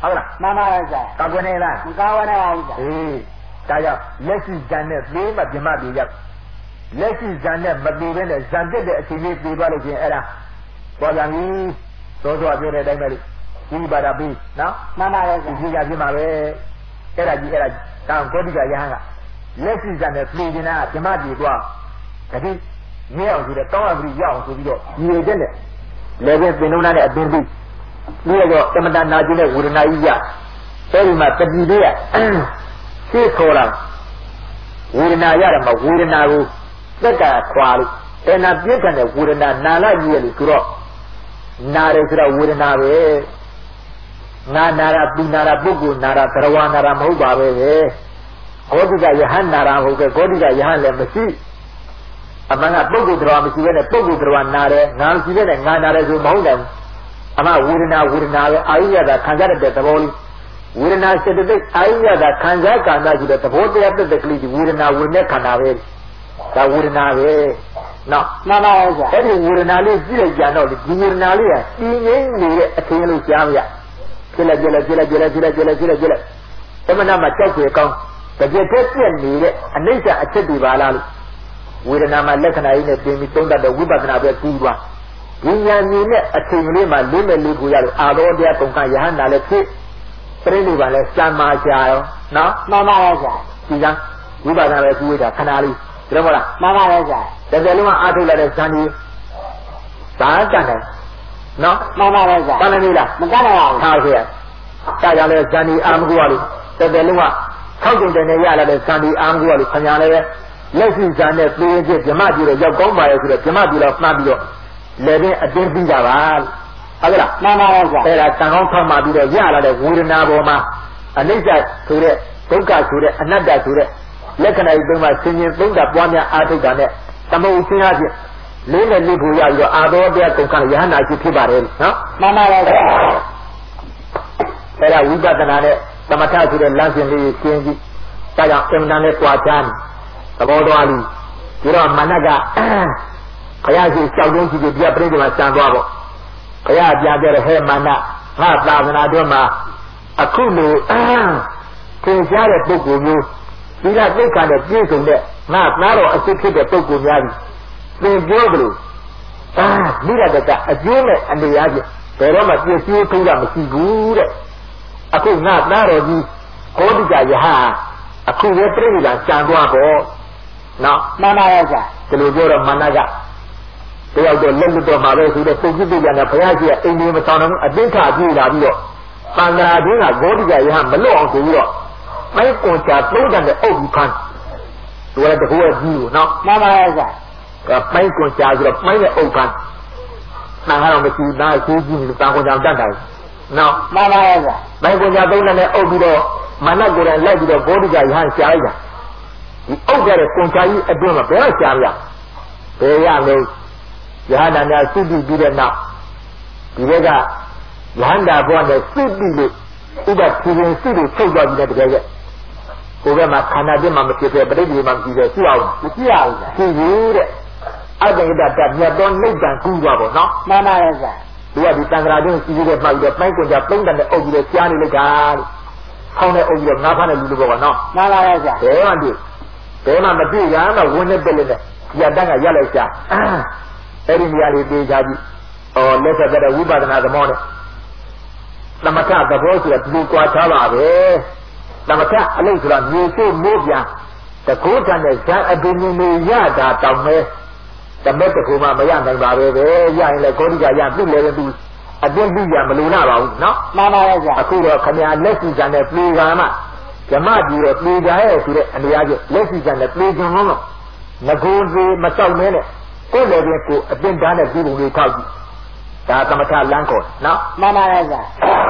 ဟုတ်လားမှန်ပါရဲ့ဆရာကောက်ွယ်နေလားမကောင်းပါနဲ့ပါဘူးဆရာအေးဒါကြောင့်လက်ရှိဇန်နဲ့သေးမှပြမပြေရောက်လက်ရှိဇန်နဲ့မပြေဘဲနဲ့ဇန်တက်တဲ့အချိန်လေးပြေသွားလို့ချင်းအဲ့ဒါပေါ်ပြန်ပြီသောသောပြောတဲ့အတိုင်းပဲလေဒီပါတာပြီးနော်မှန်ပါရဲ့ဆဒီရာကြီးကြပြမှာပဲအဲ့ဒါကြီးအဲ့ဒါတောင်ကောတိကယဟန်ကလက်ရှိဇန်နဲ့ပြေနေတာပြမပြေသွားတတိမြေအောင်ဆိုတဲ့တောင်းအပရိရအောင်ဆိုပြီးတော့ဒီရတဲ့နဲ့လည်းပဲပင်လုံးသားနဲ့အပင်ပြီးပြီးတော့သမတနာကျင်တဲ့ဝေဒနာကြီးရအဲ့ဒီမှာတတိလေးကရှေ့ခေါ်လာဝေဒနာရတယ်မှာဝေဒနာကိုသက်ကခွာလို့အဲ့နာပြည့်တဲ့ဝေဒနာနာလာကြီးရလို့ဆိုတော့နာတယ်ဆိုတော့ဝေဒနာပဲငါနာတာသူနာတာပုဂ္ဂိုလ်နာတာသရဝနာတာမဟုတ်ပါပဲပဲဂေါတိကယဟန်နာတာဟုတ်ကဲ့ဂေါတိကယဟန်လည်းမရှိအမှန်ကပုဂ္ဂိုလ်သရဝမရှိဘဲနဲ့ပုဂ္ဂိုလ်သရဝနာတယ်ငါမရှိဘဲနဲ့ငါနာတယ်ဆိုမဟုတ်တယ်အမှဝေဒနာဝေဒနာပဲအာရိယတာခံစားတဲ့သဘောလေးဝေဒနာစေတသိက်အာရိယတာခံစားကာဏရှိတဲ့သဘောတရားတက်တဲ့ကလေးဒီဝေဒနာဝင်တဲ့ခန္ဓာပဲဒါဝေဒနာပဲနော်မှန်ပါရဲ့ဆရာအဲ့ဒီဝေဒနာလေးကြည့်လိုက်ကြတော့ဒီဝေဒနာလေးကပြင်းငိမ့်နေတဲ့အထင်းလို့ကြားမရဖြစ်လိုက်ပြလိုက်ပြလိုက်ပြလိုက်ပြလိုက်ပြလိုက်ပြလိုက်ပြလိုက်သမဏမှာကြောက်ွယ်ကောင်းတကယ်တည်းပြည့်နေတဲ့အနိစ္စအချက်တွေပါလားလို့ဝေဒနာမှာလက္ခဏာကြီးနဲ့ပြင်ပြီးသုံးတတ်တဲ့ဝိပဿနာပဲကူးသွားဒီဉာဏ်မြင်တဲ့အချိန်ကလေးမှာလေးမဲ့လေးကိုရလို့အာသောတရားတုံကယဟန္တာလည်းဖြစ်ပြိဋိဘံလည်းစံမာကြရောနော်မှန်ပါရဲ့ဆရာဒီကဝိပဿနာပဲကူးရတာခဏလေးဒါမဟုတ်လားမှန်ပါရဲ့ဆရာတကယ်လုံးကအားထုတ်လာတဲ့ဇန်ကြီးသာတန်တယ်နော်မှန်ပါရဲ့ဆရာတန်တယ်လားမတတ်နိုင်ပါဘူးထားခဲ့ရဒါကြောင့်လဲဇန်ကြီးအာမကူရလို့တကယ်လုံးက၆ကျုံတယ်နဲ့ရလာတဲ့ဇန်ကြီးအာမကူရလို့ခင်ဗျာလည်းလက်ရှိဇန်နဲ့ပြေးရင်ပြမပြေတော့ရောက်ကောင်းပါရဲ့ဆိုတော့ပြမပြေတော့မှတ်ပြီးတော့လည်းပင်အတင်းပြီးတာပါဟုတ်ကဲ့လားမှန်ပါရဲ့ဆရာအဲ့ဒါတန်ကောင်းထောက်မှပြီးတော့ရလာတဲ့ဝေဒနာပေါ်မှာအနိစ္စဆိုတဲ့ဒုက္ခဆိုတဲ့အနတ္တဆိုတဲ့လက္ခဏာကြီးသုံးပါးဆင်ញင်သုံးတာပွားများအားထုတ်တာနဲ့သမုတ်ချင်းအဖြစ်လေးနဲ့လေးကိုရပြီးတော့အာသောတရားဒုက္ခယဟနာရှိဖြစ်ပါတယ်နော်မှန်ပါရဲ့ဆရာအဲ့ဒါဝိပဿနာနဲ့သမထဆိုတဲ့လမ်းစဉ်လေးကိုရှင်းကြည့်ဒါကြောင့်အင်မတန်နဲ့ကြွားချမ်းသဘောတော်လိဒီတော့မနက်ကဘုရားရှိကြောက်တုံးရှိပြီးပြပြိဋိဘံစံသွားပေါ့ဘုရားပြန်ပြောတယ်ဟဲ့မနငါသာသနာတော်မှာအခုလိုသင်ရှားတဲ့ပုဂ္ဂိုလ်မျိုးဒီကသိက္ခာနဲ့ပြည့်စုံတဲ့ငါသားတော်အစ်ဖြစ်တဲ့ပုဂ္ဂိုလ်များပြီသင်ပြောသလိုအာမိရတကအကျိုးနဲ့အနေအားဖြင့်ဘယ်တော့မှပြည့်စုံထုံးတာမရှိဘူးတဲ့အခုငါသားတော်ကြီးဂေါတိကယဟအခုပဲပြိဋိဘံစံသွားပေါ့နော်မှန်ပါရဲ့ဆရာဒီလိုပြောတော့မနကတယောက်တော့လက်လွတ်တော့မှာပဲဆိုတော့ပုဂ္ဂိတ္တရနဲ့ဘုရားရှိခိုးအိမ်ကြီးမဆောင်တော့အသိခါပြေးလာပြီးတော့သံဃာတွင်းကဂေါတိကယဟမလွတ်အောင်ဆိုပြီးတော့မိုက်ကွန်ချာသုံးတန်တဲ့အုပ်ကြီးဖမ်းသူကတကူရဲ့ကြီးကိုနော်မှန်ပါရဲ့ဆရာကမိုက်ကွန်ချာဆိုတော့မိုက်တဲ့အုပ်ဖမ်းနားကတော့မရှိသားရှိကြီးလို့တာကွန်ချာတတ်တယ်နော်မှန်ပါရဲ့ဆရာမိုက်ကွန်ချာသုံးတန်တဲ့အုပ်ပြီးတော့မနကိုယ်တိုင်လိုက်ပြီးတော့ဂေါတိကယဟရှာလိုက်တာဒီအုပ်ကြတဲ့ကွန်ချာကြီးအတွင်းမှာဘယ်တော့ရှာရဘယ်ရလဲယဟန္တာများစိတ်ပြီးတဲ့နောက်ဒီဘက်ကယဟန္တာဘဝနဲ့စိတ်ပြီးလို့ဥပဖြူရင်စိတ်ကိုထုတ်သွားပြီးတဲ့တကယ်ရဲ့ကိုယ်ကမှခန္ဓာပြင်းမှမဖြစ်ပဲပဋိပ္ပာယ်မှမရှိပဲရှိအောင်မရှိရဘူးဆရာရှိဘူးတဲ့အတ္တယတတမြတ်တော်နိဗ္ဗာန်ကူးသွားပေါ့နော်မှန်ပါရဲ့ဆရာသူကဒီတန်ခါတွင်းစီးပြီးတဲ့မှတ်ပြီးတော့ပိုင်းကွန်ကြသုံးတန်တဲ့အုပ်ကြီးတွေရှားနေလိုက်တာလို့ခေါင်းနဲ့အုပ်ပြီးတော့ငါးဖားနဲ့လူလိုပေါ့နော်မှန်ပါရဲ့ဆရာဘယ်မှတွေ့ဘယ်မှမတွေ့ရမှဝင်းနဲ့ပက်လက်နဲ့ရတန်းကရက်လိုက်ရှာအဲ့ဒီနေရာလေးပြေးကြပြီ။အော်လက်ဆက်တဲ့ဝိပဿနာသမောနဲ့သမထသဘောဆိုတာဒီလိုကြွားချပါပဲ။သမထအလို့ဆိုတာမြေချို့မိုးပြန်တကူထန်တဲ့ဇာအပင်တွေရတာတောင်းမဲတမက်တကူမှမရနိုင်ပါပဲပဲ။ရရင်လည်းဂေါတိကရပြုလည်းသူအပြည့်ပြည့်ရမလိုနာပါဘူးနော်မှန်ပါရဲ့ဆရာ။အခုတော့ခမရလက်စီကံနဲ့ပြေကံမှဓမ္မကြီးတော့ပြေကြရဲ့ဆိုတဲ့အနေအချင်းလက်စီကံနဲ့ပြေကြံလို့ငကိုယ်စီမတောက်မဲနဲ့ကိုယ်လည်းပဲကိုအတင်ဓာတ်နဲ့ပြည်ပုံလေးထောက်ကြည့်ဒါသမထလမ်းခေါ်နော်မှန်ပါရဲ့ဆရာ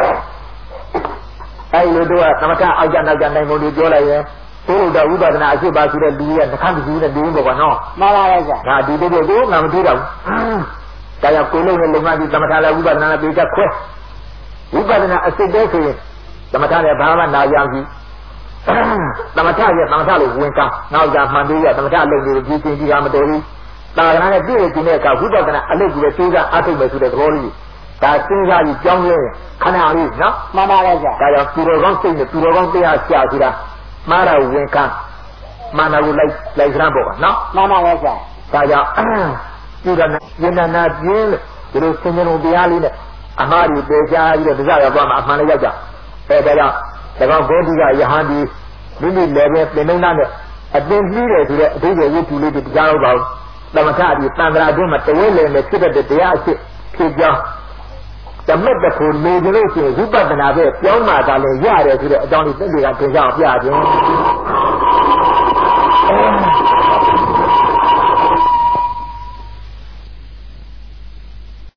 အဲဒီလိုတော့သမထအောက်ကြနောက်ကြနိုင်ပုံတွေပြောလိုက်ရင်သို့လို့တော့ဝိပဿနာအရှိပါဆိုတဲ့လူရဲ့နှခမ်းတူနဲ့တူပေါ့ကွာနော်မှန်ပါရဲ့ဆရာဒါဒီလိုတော့ငါမတွေ့တော့ဘူးဒါကြောင့်ကိုယ်လုံးနဲ့လုံမှပြီးသမထလည်းဝိပဿနာနဲ့ပြေချက်ခွဲဝိပဿနာအစစ်တဲဆိုရင်သမထလည်းဘာမှနာရအောင်ကြည့်သမထရဲ့သမထလို့ဝင်ကောင်းနောက်ကြမှန်သေးရသမထလုံနေကြီးချင်းကြီးကမတော်ဘူးတာဂနာနဲ့ပြည့်နေခြင်းတဲ့အခါဝိပဿနာအလုပ်ကြီးပဲတိုးကအထုတ်မယ်ဆိုတဲ့သဘောလေးဒါစဉ်းစားပြီးကြောင်းလဲခဏလေးနော်မှန်ပါလေဗျာဒါကြောင့်သူတော်ကောင်းစိတ်နဲ့သူတော်ကောင်းတရားရှာဆိုတာမှားတာဝင်ခံမာနကိုလိုက်လိုက်စမ်းပေါ့ကနော်မှန်ပါလေဗျာဒါကြောင့်ပြုရနဲ့ယန္တနာပြင်းလို့ဒီလိုဆင်ញံလုံးတရားလေးနဲ့အမှားတွေပေချာပြီးတော့တရားရောက်သွားမှအမှန်လေးရောက်ကြအဲဒါကြောင့်ဒါကောင်ဂေါတိကယဟန်ဒီမိမိလည်းပဲပြင်နှုံးနဲ့အပင်ကြီးတယ်ဆိုတဲ့အဓိပ္ပာယ်ဝိတုလေးတွေကြားတော့ပါဘူးသမထအပြီးတန်ត្រာအတွင်းမှာတဝဲလည်နဲ့ဖြစ်တဲ့တရားအဖြစ်ဖြစ်ကြောင်းဓမ္မတခုနေကြလို့ရှိရင်ဝိပဿနာပဲပြောင်းမှသာလည်းရတယ်ဆိုတဲ့အကြောင်းလေးသိတွေကသင်ကြအောင်ပြခြင်း